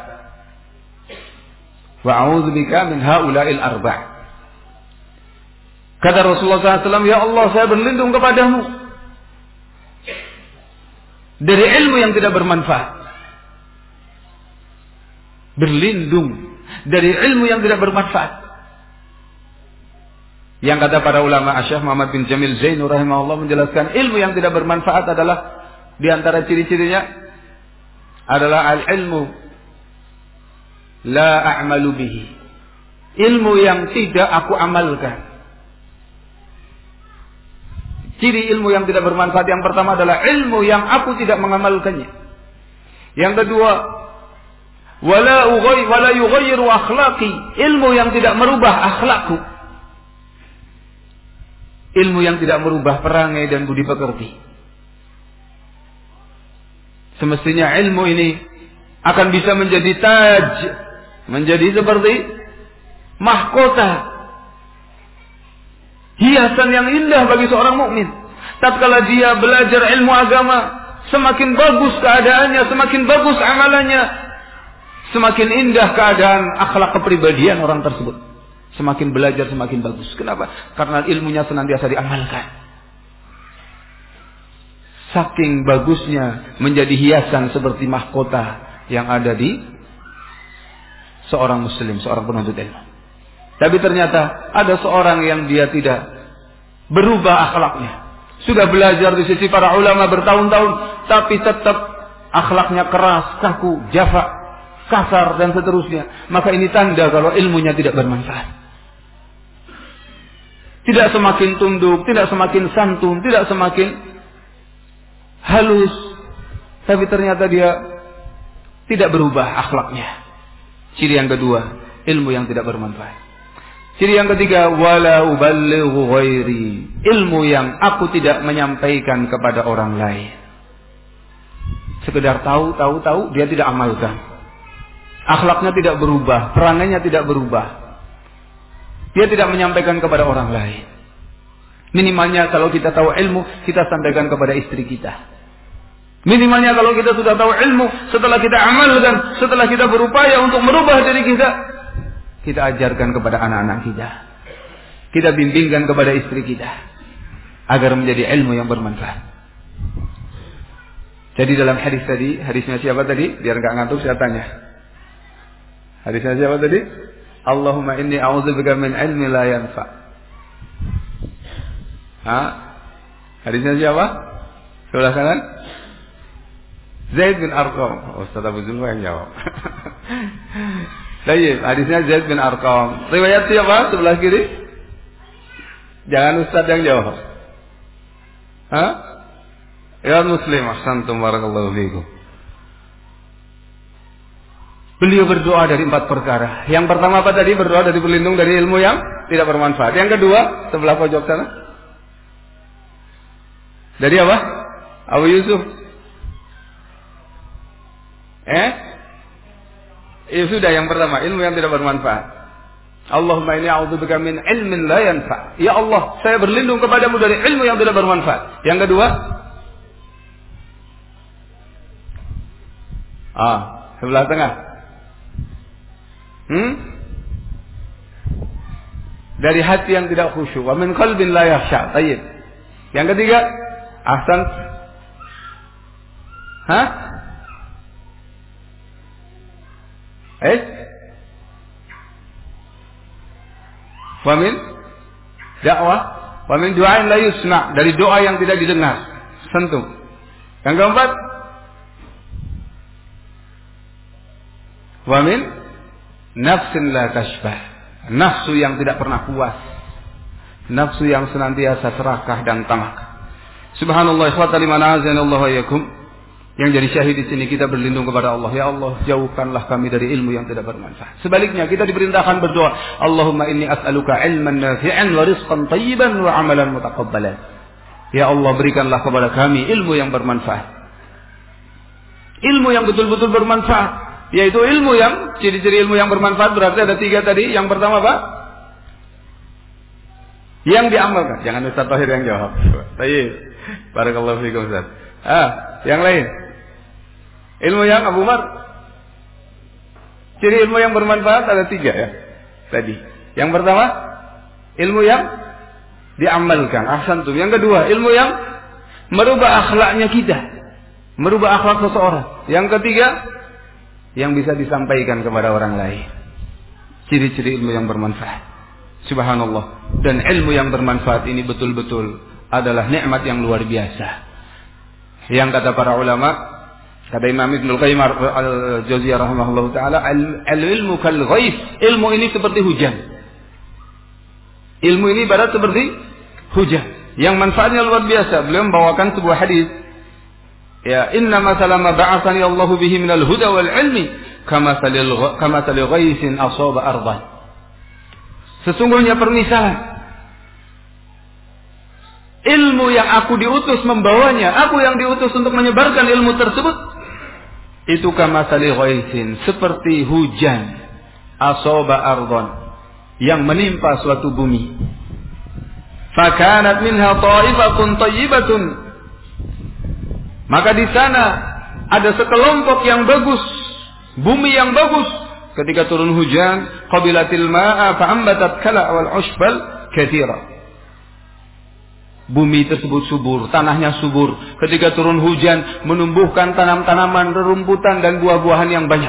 wa a'udzubika min ha'ula'il arba'. Kata Rasulullah SAW, ya Allah, saya berlindung kepadamu dari ilmu yang tidak bermanfaat. Berlindung dari ilmu yang tidak bermanfaat. Yang kata para ulama, Syekh Muhammad bin Jamil Zainu rahimahullah menjelaskan, ilmu yang tidak bermanfaat adalah di antara ciri-cirinya adalah al-ilmu la a'malu bihi. Ilmu yang tidak aku amalkan. Ciri ilmu yang tidak bermanfaat yang pertama adalah ilmu yang aku tidak mengamalkannya. Yang kedua, wala yughayyiru akhlaqi, ilmu yang tidak merubah akhlakku. Ilmu yang tidak merubah perangai dan budi pekerti. Semestinya ilmu ini akan bisa menjadi taj, menjadi seperti mahkota, hiasan yang indah bagi seorang mukmin. Tatkala dia belajar ilmu agama, semakin bagus keadaannya, semakin bagus amalannya, semakin indah keadaan akhlak kepribadian orang tersebut. Semakin belajar semakin bagus. Kenapa? Karena ilmunya senantiasa diamalkan. Saking bagusnya menjadi hiasan seperti mahkota yang ada di seorang muslim, seorang penuntut ilmu. Tapi ternyata ada seorang yang dia tidak berubah akhlaknya. Sudah belajar di sisi para ulama bertahun-tahun, tapi tetap akhlaknya keras, kaku, jafak, kasar dan seterusnya. Maka ini tanda kalau ilmunya tidak bermanfaat. Tidak semakin tunduk, tidak semakin santun, tidak semakin halus, tapi ternyata dia tidak berubah akhlaknya. Ciri yang kedua, ilmu yang tidak bermanfaat. Ciri yang ketiga, wala uballighu ghairi, ilmu yang aku tidak menyampaikan kepada orang lain. Sekedar tahu, dia tidak amalkan. Akhlaknya tidak berubah, perangainya tidak berubah. Dia tidak menyampaikan kepada orang lain. Minimalnya kalau kita tahu ilmu, kita sampaikan kepada istri kita. Minimalnya kalau kita sudah tahu ilmu, setelah kita amalkan, setelah kita berupaya untuk merubah diri kita ajarkan kepada anak-anak kita. Kita bimbingkan kepada istri kita agar menjadi ilmu yang bermanfaat. Jadi dalam hadis tadi, hadisnya siapa tadi? Biar enggak ngantuk saya tanya. Hadisnya siapa tadi? Allahumma inni a'udzubika min ilmi la yanfa. Hadisnya siapa? Sebelah kanan. Zaid bin Arqam. Ustaz Abu Zulma yang jawab. Baik, hadisnya Zaid bin Arqam. Riwayat siapa sebelah kiri? Jangan Ustaz yang jawab. Ya Muslim, ahsantum barakallahu fiikum. Beliau berdoa dari 4 perkara. Yang pertama apa tadi? Berdoa dari berlindung dari ilmu yang tidak bermanfaat. Yang kedua, sebelah pojok sana. Dari apa? Abu Yusuf. Ya sudah, yang pertama, ilmu yang tidak bermanfaat. Allahumma inni a'udzubika min ilmin la yanfa. Ya Allah, saya berlindung kepadamu dari ilmu yang tidak bermanfaat. Yang kedua, sebelah tengah. Dari hati yang tidak khusyuk. Wa min qalbin la yakhsha. Tayyib. Yang ketiga, ahsan. Wa min dakwah, wa min du'ain la yusma', dari doa yang tidak didengar. Sentuh. Yang keempat, wa min nafsin la tashbah, nafsu yang tidak pernah puas, nafsu yang senantiasa serakah dan tamak. Subhanallah, ikhwata liman azanallahu wa iyyakum. Yang jadi syahid di sini kita berlindung kepada Allah. Ya Allah, jauhkanlah kami dari ilmu yang tidak bermanfaat. Sebaliknya kita diperintahkan berdoa, Allahumma inni as'aluka ilman nafi'an wa rizqan thayyiban wa amalan mutaqabbalan. Ya Allah, berikanlah kepada kami ilmu yang bermanfaat. Ilmu yang betul-betul bermanfaat, yaitu ilmu yang, ciri-ciri ilmu yang bermanfaat berarti ada 3 tadi. Yang pertama apa? Yang diamalkan. Jangan Ustaz Tahir yang jawab. Baik. Barakallahu fiikum Ustaz. Yang lain. Ilmu yang Abu Umar. Ciri ilmu yang bermanfaat ada 3 ya. Tadi. Yang pertama, ilmu yang diamalkan. Ahsantum. Yang kedua, ilmu yang merubah akhlaknya kita. Merubah akhlak seseorang. Yang ketiga, yang bisa disampaikan kepada orang lain. Ciri-ciri ilmu yang bermanfaat. Subhanallah. Dan ilmu yang bermanfaat ini betul-betul adalah nikmat yang luar biasa. Yang kata para ulama, kata Imam Ibnul Qayyim al-Jauziyah rahimahullah ta'ala, al-ilmu kal ghaith, ilmu ini seperti hujan. Ilmu ini ibarat seperti hujan yang manfaatnya luar biasa. Beliau membawakan sebuah hadis, ya, inna masala ma ba'athani Allahu bihi minal huda wal ilmi kama salil ghaithin asaba ardan. Sesungguhnya permisalan ilmu yang aku diutus membawanya, aku yang diutus untuk menyebarkan ilmu tersebut, itu kama salil ghaithin, seperti hujan asaba ardan, yang menimpa suatu bumi. Fakanat minha ta'ifatun tayyibatun, maka di sana ada sekelompok yang bagus, bumi yang bagus. Ketika turun hujan, qabilatil ma'a fa'ambatat kala' wal 'ushbal katsira. Bumi tersebut subur, tanahnya subur. Ketika turun hujan, menumbuhkan tanam-tanaman, rerumputan dan buah-buahan yang banyak.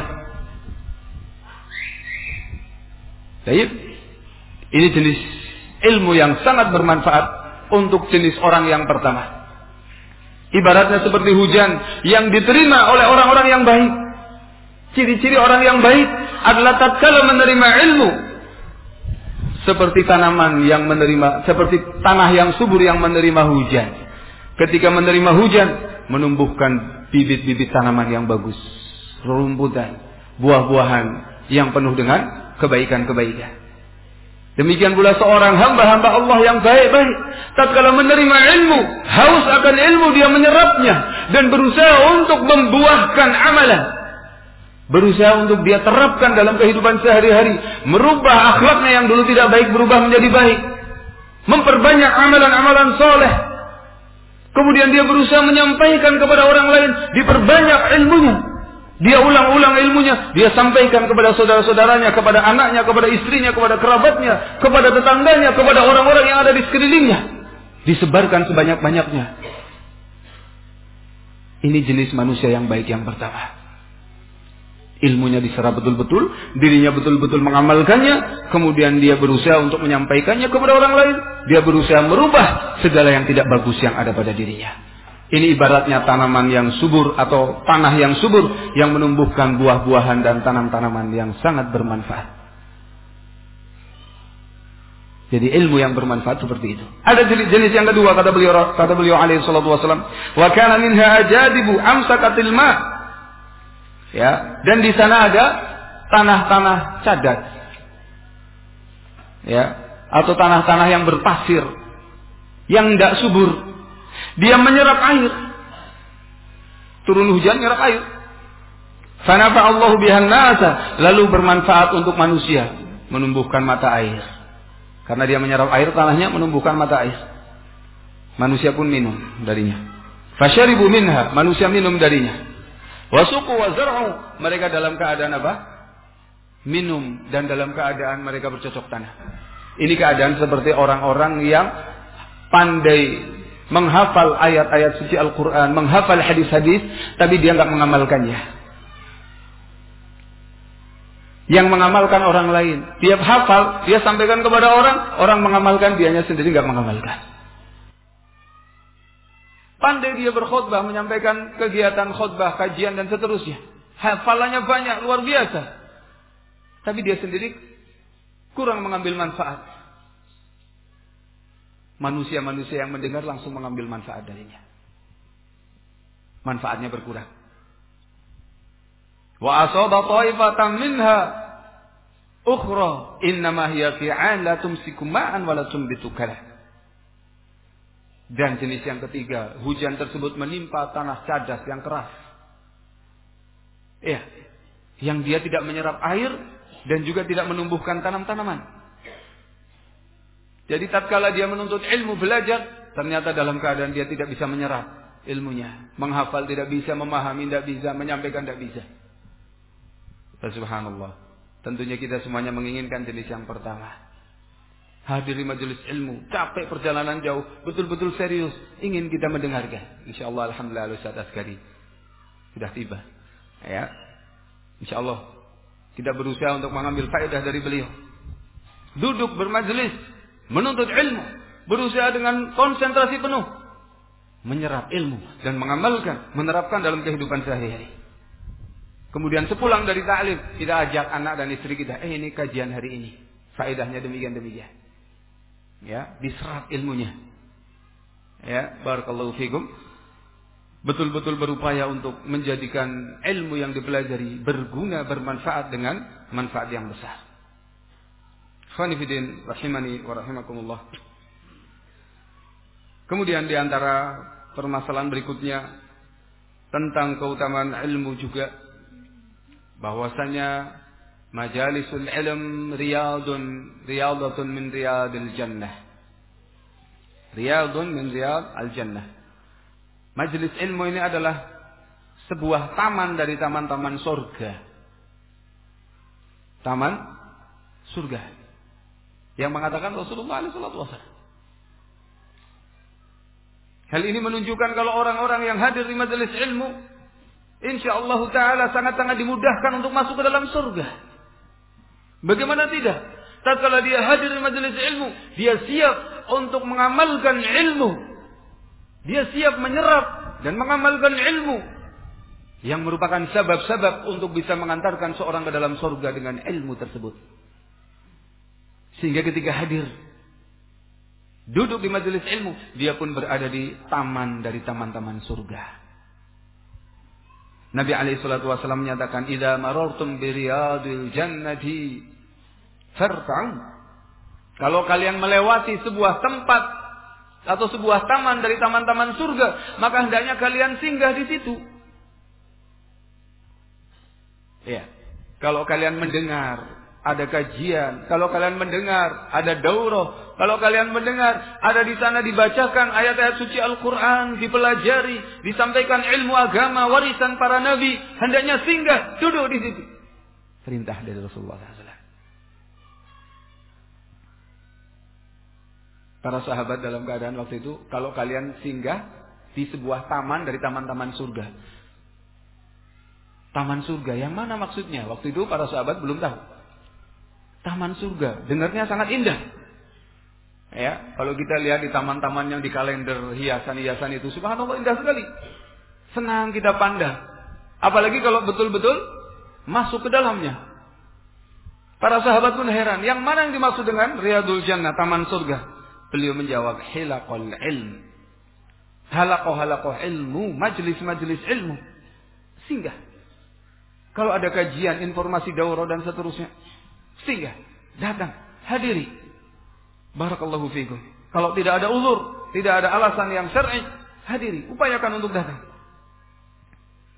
Baik. Ini jenis ilmu yang sangat bermanfaat untuk jenis orang yang pertama. Ibaratnya seperti hujan yang diterima oleh orang-orang yang baik. Ciri-ciri orang yang baik adalah tatkala menerima ilmu, seperti tanaman yang menerima, seperti tanah yang subur yang menerima hujan. Ketika menerima hujan, menumbuhkan bibit-bibit tanaman yang bagus, rerumputan, buah-buahan yang penuh dengan kebaikan-kebaikan. Demikian pula seorang hamba-hamba Allah yang baik-baik, tatkala menerima ilmu, haus akan ilmu, dia menyerapnya dan berusaha untuk membuahkan amalan. Berusaha untuk dia terapkan dalam kehidupan sehari-hari, merubah akhlaknya yang dulu tidak baik berubah menjadi baik, memperbanyak amalan-amalan soleh. Kemudian dia berusaha menyampaikan kepada orang lain, diperbanyak ilmunya, dia ulang-ulang ilmunya, dia sampaikan kepada saudara-saudaranya, kepada anaknya, kepada istrinya, kepada kerabatnya, kepada tetangganya, kepada orang-orang yang ada di sekelilingnya, disebarkan sebanyak-banyaknya. Ini jenis manusia yang baik yang pertama. Ilmunya diserap betul-betul, dirinya betul-betul mengamalkannya, kemudian dia berusaha untuk menyampaikannya kepada orang lain, dia berusaha merubah segala yang tidak bagus yang ada pada dirinya. Ini ibaratnya tanaman yang subur atau tanah yang subur yang menumbuhkan buah-buahan dan tanam-tanaman yang sangat bermanfaat. Jadi ilmu yang bermanfaat seperti itu. Ada jenis yang kedua, kata beliau alaihi salatu wasallam, wa kana minha ajadibu amsakatil ma'. Ya, dan di sana ada tanah-tanah cadat, ya, atau tanah-tanah yang berpasir, yang tidak subur. Dia menyerap air, turun hujan menyerap air. Fanafa Allahu bihan nasa, lalu bermanfaat untuk manusia, menumbuhkan mata air. Karena dia menyerap air, tanahnya menumbuhkan mata air. Manusia pun minum darinya. Fasyaribu minha, manusia minum darinya. Wasuqu wa zar'u, mereka dalam keadaan apa? Minum, dan dalam keadaan mereka bercocok tanah. Ini keadaan seperti orang-orang yang pandai menghafal ayat-ayat suci Al-Quran, menghafal hadis-hadis, tapi dia nggak mengamalkannya. Yang mengamalkan orang lain, dia hafal, dia sampaikan kepada orang, orang mengamalkan, dianya sendiri nggak mengamalkan. Pandai dia berkhutbah, menyampaikan kegiatan khutbah, kajian dan seterusnya. Hafalannya banyak, luar biasa. Tapi dia sendiri kurang mengambil manfaat. Manusia-manusia yang mendengar langsung mengambil manfaat darinya. Manfaatnya berkurang. Wa asaba ta'ifatan minha ukhra innama hiya fi'an la tumsiku ma'an wa la tumbitu kalah. Dan jenis yang ketiga, hujan tersebut menimpa tanah cadas yang keras. Ya, yang dia tidak menyerap air dan juga tidak menumbuhkan tanam-tanaman. Jadi tatkala dia menuntut ilmu, belajar, ternyata dalam keadaan dia tidak bisa menyerap ilmunya, menghafal tidak bisa, memahami tidak bisa, menyampaikan tidak bisa. Subhanallah. Tentunya kita semuanya menginginkan jenis yang pertama. Hadir di majelis ilmu, capek perjalanan jauh, betul-betul serius, ingin kita mendengarkan. Insyaallah alhamdulillah Ustaz Askari sudah tiba. Ya. Insyaallah kita berusaha untuk mengambil faedah dari beliau. Duduk bermajelis, menuntut ilmu, berusaha dengan konsentrasi penuh, menyerap ilmu dan mengamalkan, menerapkan dalam kehidupan sehari-hari. Kemudian sepulang dari ta'lim, kita ajak anak dan istri kita, ini kajian hari ini. Faedahnya demikian-demikian. Ya, diserap ilmunya. Ya, barakallahu fikum. Betul-betul berupaya untuk menjadikan ilmu yang dipelajari berguna, bermanfaat dengan manfaat yang besar. Khani fiddin rahimani wa rahimakumullah. Kemudian di antara permasalahan berikutnya tentang keutamaan ilmu juga, bahwasanya majalisul ilm riyadatun min riyadil jannah. Riyadun min riyadil jannah. Majelis ilmu ini adalah sebuah taman dari taman-taman surga. Taman surga. Yang mengatakan Rasulullah SAW. Hal ini menunjukkan kalau orang-orang yang hadir di majelis ilmu, insyaallah ta'ala sangat-sangat dimudahkan untuk masuk ke dalam surga. Bagaimana tidak? Tatkala dia hadir di majelis ilmu, dia siap untuk mengamalkan ilmu. Dia siap menyerap dan mengamalkan ilmu yang merupakan sebab-sebab untuk bisa mengantarkan seorang ke dalam surga dengan ilmu tersebut. Sehingga ketika hadir, duduk di majelis ilmu, dia pun berada di taman dari taman-taman surga. Nabi SAW menyatakan, "Idza marartum bi riyadil jannati farta'u." Kalau kalian melewati sebuah tempat atau sebuah taman dari taman-taman surga, maka hendaknya kalian singgah di situ. Ya. Kalau kalian mendengar ada kajian, kalau kalian mendengar ada daurah, kalau kalian mendengar ada di sana dibacakan ayat-ayat suci Al-Quran, dipelajari, disampaikan ilmu agama, warisan para nabi, hendaknya singgah, duduk di situ. Perintah dari Rasulullah SAW. Para sahabat dalam keadaan waktu itu, kalau kalian singgah di sebuah taman dari taman-taman surga. Taman surga, yang mana maksudnya? Waktu itu para sahabat belum tahu. Taman surga, dengarnya sangat indah. Ya, kalau kita lihat di taman-taman yang di kalender, hiasan-hiasan itu, subhanallah indah sekali. Senang kita pandang. Apalagi kalau betul-betul masuk ke dalamnya. Para sahabat pun heran, yang mana yang dimaksud dengan Riyadul Jannah, taman surga? Beliau menjawab, hilaqul ilm. Halaqah ilmu, majlis-majlis ilmu. Singgah. Kalau ada kajian, informasi daurah dan seterusnya, singgah, datang, hadiri. Barakallahu fikum. Kalau tidak ada uzur, tidak ada alasan yang syar'i, hadiri, upayakan untuk datang.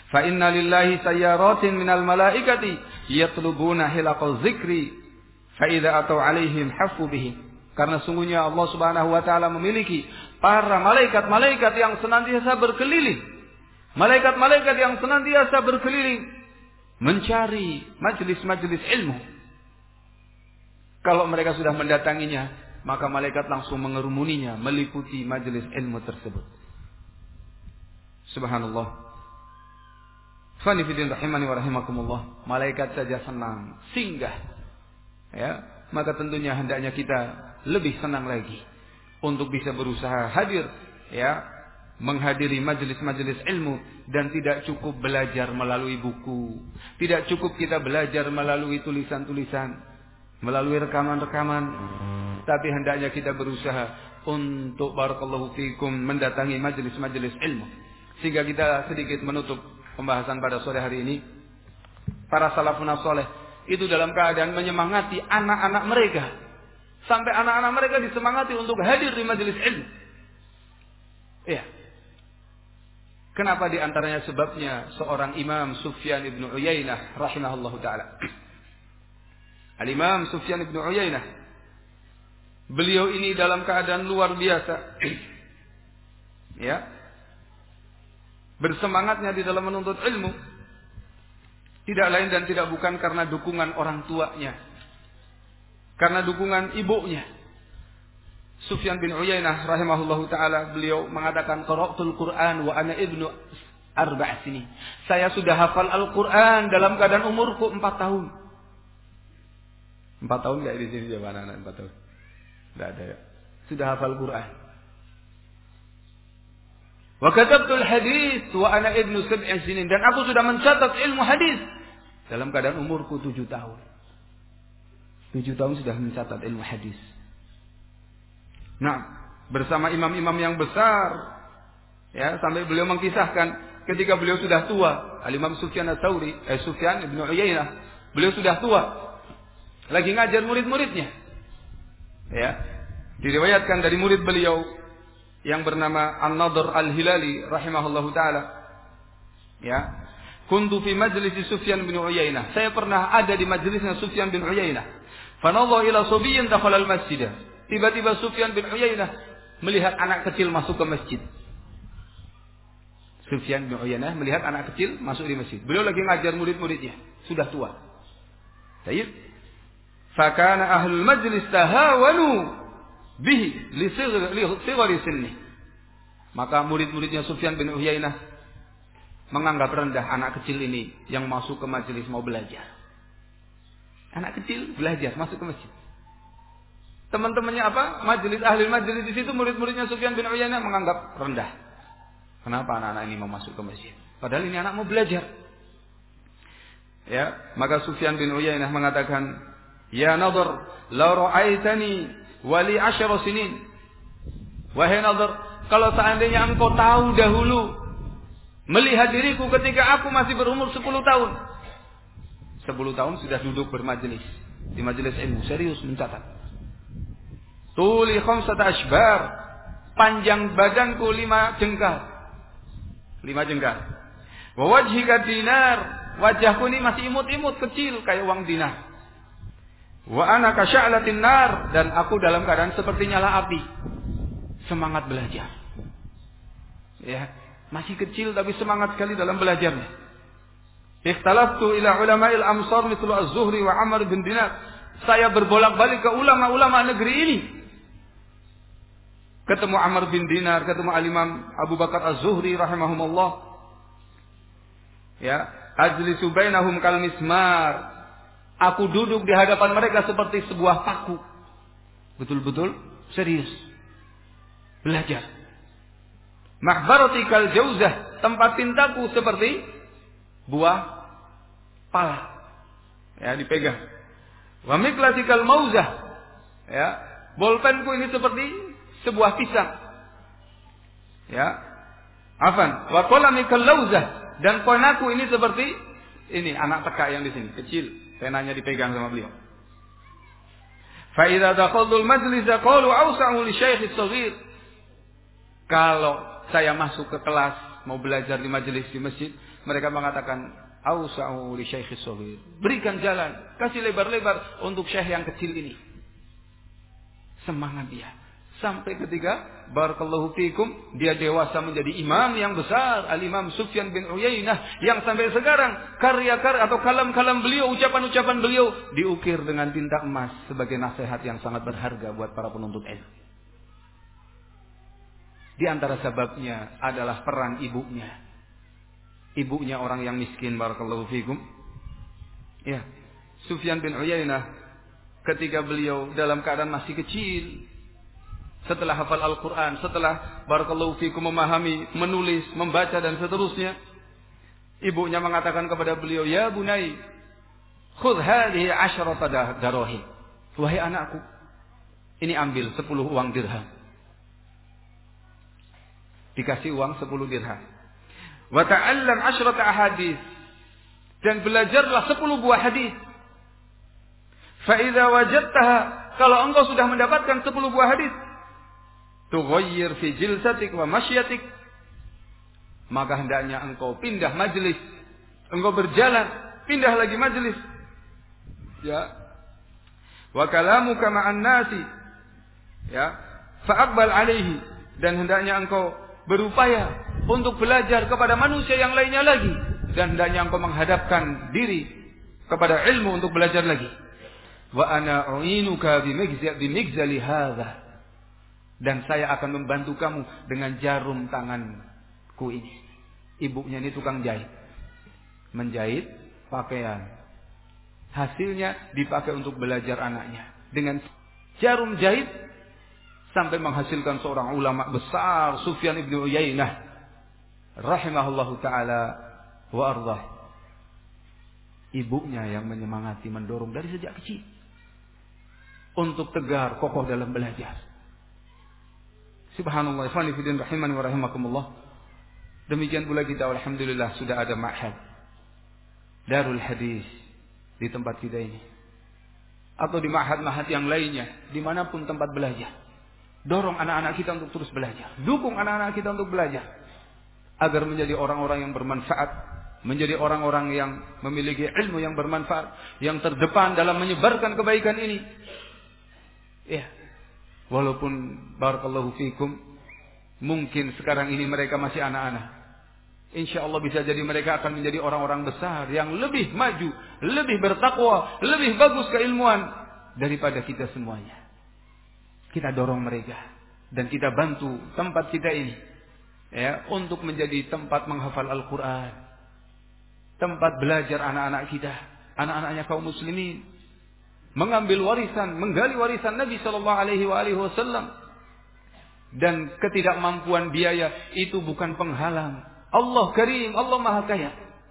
Fa inna lillahi sayyaratin minal malaikati yatlubuna hilaqal zikri fa idza atau alaihim hafu bihi. Karena sungguhnya Allah Subhanahu wa taala memiliki para malaikat-malaikat yang senantiasa berkeliling. Malaikat-malaikat yang senantiasa berkeliling mencari majelis-majelis ilmu. Kalau mereka sudah mendatanginya, maka malaikat langsung mengerumuninya, meliputi majelis ilmu tersebut. Subhanallah. Khani fillah rahimani wa rahimakumullah. Malaikat saja senang singgah. Ya, maka tentunya hendaknya kita lebih senang lagi untuk bisa berusaha hadir, ya, menghadiri majelis-majelis ilmu, dan tidak cukup belajar melalui buku, tidak cukup kita belajar melalui tulisan-tulisan, melalui rekaman-rekaman, tapi hendaknya kita berusaha untuk barakallahu fikum mendatangi majelis-majelis ilmu. Sehingga kita sedikit menutup pembahasan pada sore hari ini. Para salafun saleh itu dalam keadaan menyemangati anak-anak mereka, sampai anak-anak mereka disemangati untuk hadir di majelis ilmu. Iya. Kenapa? Di antaranya sebabnya seorang Imam Sufyan ibn Uyainah rahimahullahu taala. Al-Imam Sufyan ibn Uyainah, beliau ini dalam keadaan luar biasa. Ya. Bersemangatnya di dalam menuntut ilmu tidak lain dan tidak bukan karena dukungan orang tuanya, karena dukungan ibunya. Sufyan bin Uyainah rahimahullahu taala, beliau mengatakan qara'tul Qur'an wa ana ibnu 4 sinin. Saya sudah hafal Al-Qur'an dalam keadaan umurku 4 tahun. 4 tahun enggak di sini jawaban anak 4 tahun? Enggak ada ya. Sudah hafal Qur'an. Wa katabtul hadits wa ana ibnu 7 sinin, dan aku sudah mencatat ilmu hadis dalam keadaan umurku 7 tahun. 7 tahun sudah mencatat ilmu hadis. Nah, bersama imam-imam yang besar, ya, sampai beliau mengkisahkan ketika beliau sudah tua, Al-Imam Sufyan Ats-Tsauri, Sufyan ibn Uyainah, beliau sudah tua, lagi ngajar murid-muridnya. Ya, diriwayatkan dari murid beliau yang bernama An-Nadhr Al-Hilali rahimahullahu taala. Ya, kuntu fi majlis Sufyan bin Uyainah. Saya pernah ada di majelisnya Sufyan bin Uyainah. Fa nadhara ila sabiyyin dakhala al-masjid. Tiba-tiba Sufyan bin Uyainah melihat anak kecil masuk ke masjid. Sufyan bin Uyainah melihat anak kecil masuk di masjid. Beliau lagi ngajar murid-muridnya, sudah tua. Baik. Fa kana ahlul majlis tahawanu bihi li sighari sinni. Maka murid-muridnya Sufyan bin Uyainah menganggap rendah anak kecil ini yang masuk ke majelis mau belajar. Anak kecil belajar masuk ke masjid. Teman-temannya apa? Majelis, ahli majelis di situ, murid-muridnya Sufyan bin Uyainah menganggap rendah. Kenapa anak-anak ini mau masuk ke masjid? Padahal ini anak mau belajar. Ya, maka Sufyan bin Uyainah mengatakan, "Ya Nadhr, la ra'aitani wa li 10 sinin." Wahai Nadhr, kalau seandainya engkau tahu dahulu melihat diriku ketika aku masih berumur 10 tahun. 10 tahun sudah duduk bermajelis di majelis ilmu, serius mencatat. Tuli 5 ashbar, panjang badanku 5 jengkal. 5 jengkal. Wa wajhika dinar, wajahku ini masih imut-imut kecil kayak uang dinar. Wa ana ka sya'latin nar, dan aku dalam keadaan seperti nyala api. Semangat belajar. Ya, masih kecil tapi semangat sekali dalam belajarnya. Ikhtalaftu ila ulama'il amsar mithlu Az-Zuhri wa Amr bin Dinar. Saya berbolak-balik ke ulama-ulama negeri ini. Ketemu Amr bin Dinar, ketemu Al-Imam Abu Bakar Az-Zuhri rahimahumullah. Ya, ajlisu bainahum kal mismar. Aku duduk di hadapan mereka seperti sebuah paku. Betul-betul serius belajar. Mahbarati kal jauzah, tempat tintaku seperti buah pala. Ya, dipegang. Wa miklati kal mauzah. Ya, bolpenku ini seperti sebuah pisang. Ya. Afan, wa qalami kal lauzah, dan penaku ini seperti ini anak teka yang di sini, kecil, penanya dipegang sama beliau. Fa idza dakhalul majlis qalu awsa'u li syaikh as-saghir. Kalau saya masuk ke kelas mau belajar di majelis di masjid, mereka mengatakan, "Ausa'u li syaikhis shaghir." Berikan jalan, kasih lebar-lebar untuk syekh yang kecil ini. Semangat dia. Sampai ketika barakallahu fikum dia dewasa menjadi imam yang besar, Al-Imam Sufyan bin Uyainah, yang sampai sekarang karya-karya atau kalam-kalam beliau, ucapan-ucapan beliau diukir dengan tinta emas sebagai nasihat yang sangat berharga buat para penuntut ilmu. Di antara sebabnya adalah peran ibunya. Ibunya orang yang miskin, barakallahu fikum. Ya, Sufyan bin Uyainah ketika beliau dalam keadaan masih kecil, setelah hafal Al-Quran, setelah barakallahu fikum memahami, menulis, membaca dan seterusnya, ibunya mengatakan kepada beliau, "Ya bunai, khudh hadhihi 10 darahim." Wahai anakku, ini ambil 10 uang dirham. Dikasih uang 10 dirham. Wa ta'allam 10 ahadits, dan belajarlah 10 buah hadis. Fa idza wajadtaha, kalau engkau sudah mendapatkan 10 buah hadis, tughayyir fi jilsatik wa masyatik, maka hendaknya engkau pindah majelis, engkau berjalan, pindah lagi majelis. Ya. Wa kalamuka ma'an nasi, ya, fa'aqbal alaihi, dan hendaknya engkau berupaya untuk belajar kepada manusia yang lainnya lagi, dan hendaknya engkau menghadapkan diri kepada ilmu untuk belajar lagi. Wa ana u'inuka bimigzali hadza, dan saya akan membantu kamu dengan jarum tanganku ini. Ibunya ini tukang jahit, menjahit pakaian. Hasilnya dipakai untuk belajar anaknya. Dengan jarum jahit sampai menghasilkan seorang ulama besar, Sufyan bin Uyainah rahimahullahu ta'ala wa ardhah. Ibunya yang menyemangati, mendorong dari sejak kecil untuk tegar, kokoh dalam belajar. Subhanallah, ikhwani fillah rahimani wa rahimakumullah. Demikian pula kita alhamdulillah sudah ada ma'had Darul Hadis di tempat kita ini, atau di ma'had-ma'had yang lainnya, dimanapun tempat belajar. Dorong anak-anak kita untuk terus belajar, dukung anak-anak kita untuk belajar, agar menjadi orang-orang yang bermanfaat, menjadi orang-orang yang memiliki ilmu yang bermanfaat, yang terdepan dalam menyebarkan kebaikan ini. Ya, walaupun barakallahu fikum, mungkin sekarang ini mereka masih anak-anak. InsyaAllah bisa jadi mereka akan menjadi orang-orang besar yang lebih maju, lebih bertakwa, lebih bagus keilmuan daripada kita semuanya. Kita dorong mereka dan kita bantu tempat kita ini, ya, untuk menjadi tempat menghafal Al-Quran, tempat belajar anak-anak kita, anak-anaknya kaum muslimin, mengambil warisan, menggali warisan Nabi sallallahu alaihi wasallam. Dan ketidakmampuan biaya itu bukan penghalang. Allah Karim, Allah Maha Kaya.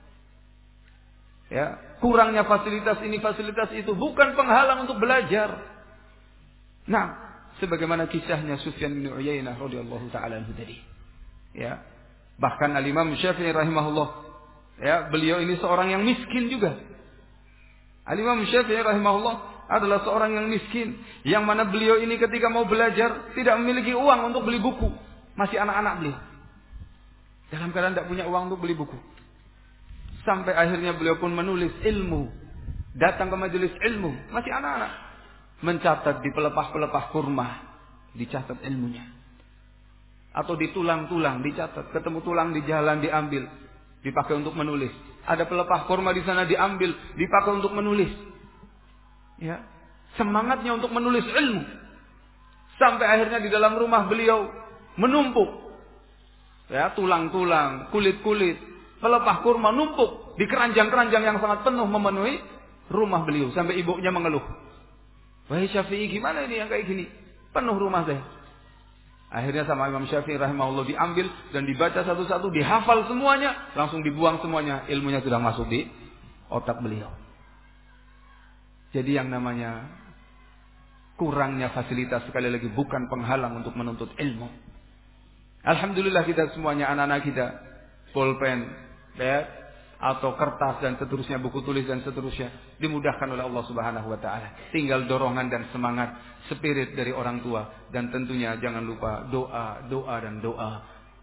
Ya, kurangnya fasilitas ini, fasilitas itu bukan penghalang untuk belajar. Nah, sebagaimana kisahnya Sufyan bin Uyainah radhiyallahu taala anhu tadi. Ya. Bahkan Al-Imam Syafi'i rahimahullah, ya, beliau ini seorang yang miskin juga. Al-Imam Syafi'i rahimahullah adalah seorang yang miskin, yang mana beliau ini ketika mau belajar tidak memiliki uang untuk beli buku. Masih anak-anak beliau, dalam keadaan tidak punya uang untuk beli buku. Sampai akhirnya beliau pun menulis ilmu, datang ke majelis ilmu, masih anak-anak, mencatat di pelepah-pelepah kurma, dicatat ilmunya. Atau di tulang-tulang dicatat, ketemu tulang di jalan diambil, dipakai untuk menulis. Ada pelepah kurma di sana diambil, dipakai untuk menulis. Ya, semangatnya untuk menulis ilmu. Sampai akhirnya di dalam rumah beliau menumpuk, ya, tulang-tulang, kulit-kulit, pelepah kurma numpuk di keranjang-keranjang yang sangat penuh memenuhi rumah beliau. Sampai ibunya mengeluh, "Wahai Syafi'i, gimana ini yang kayak gini? Penuh rumah saya." Akhirnya sama Imam Syafi'i rahimahullah diambil dan dibaca satu-satu, dihafal semuanya, langsung dibuang semuanya. Ilmunya sudah masuk di otak beliau. Jadi yang namanya kurangnya fasilitas sekali lagi bukan penghalang untuk menuntut ilmu. Alhamdulillah kita semuanya, anak-anak kita, pulpen, ya, atau kertas dan seterusnya, buku tulis dan seterusnya, dimudahkan oleh Allah Subhanahu wa taala. Tinggal dorongan dan semangat, spirit dari orang tua, dan tentunya jangan lupa doa, doa dan doa.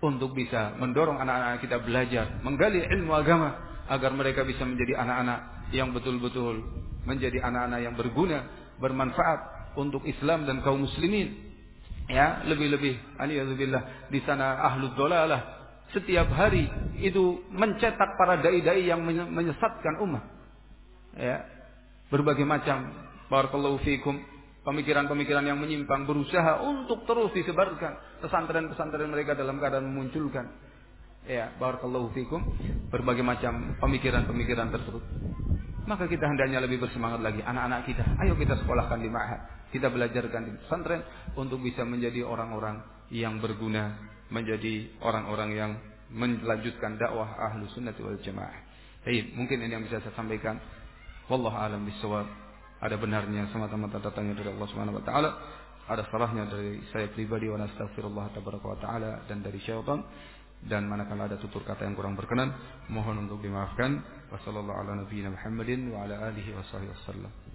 untuk bisa mendorong anak-anak kita belajar, menggali ilmu agama, agar mereka bisa menjadi anak-anak yang betul-betul menjadi anak-anak yang berguna, bermanfaat untuk Islam dan kaum muslimin. Ya, lebih-lebih alhamdulillah di sana ahlul dhalalah setiap hari itu mencetak para dai-dai yang menyesatkan umat. Ya, berbagai macam barakallahu fikum pemikiran-pemikiran yang menyimpang berusaha untuk terus disebarkan. Pesantren-pesantren mereka dalam keadaan memunculkan, ya, barakallahu fikum, berbagai macam pemikiran-pemikiran tersebut. Maka kita hendaknya lebih bersemangat lagi. Anak-anak kita, ayo kita sekolahkan di ma'had, kita belajarkan di pesantren untuk bisa menjadi orang-orang yang berguna, menjadi orang-orang yang melanjutkan dakwah ahlu sunnati wal jamaah. Baik, mungkin ini yang bisa saya sampaikan. Wallahu a'lam bishawab. Ada benarnya semata-mata datangnya dari Allah Subhanahu wa taala, ada salahnya dari saya pribadi, wa nastaghfirullah tabaraka wa taala, dan dari syaitan. Dan manakala ada tutur kata yang kurang berkenan, mohon untuk dimaafkan. Wassallallahu ala nabiyyina Muhammadin wa ala alihi washabihi wasallam.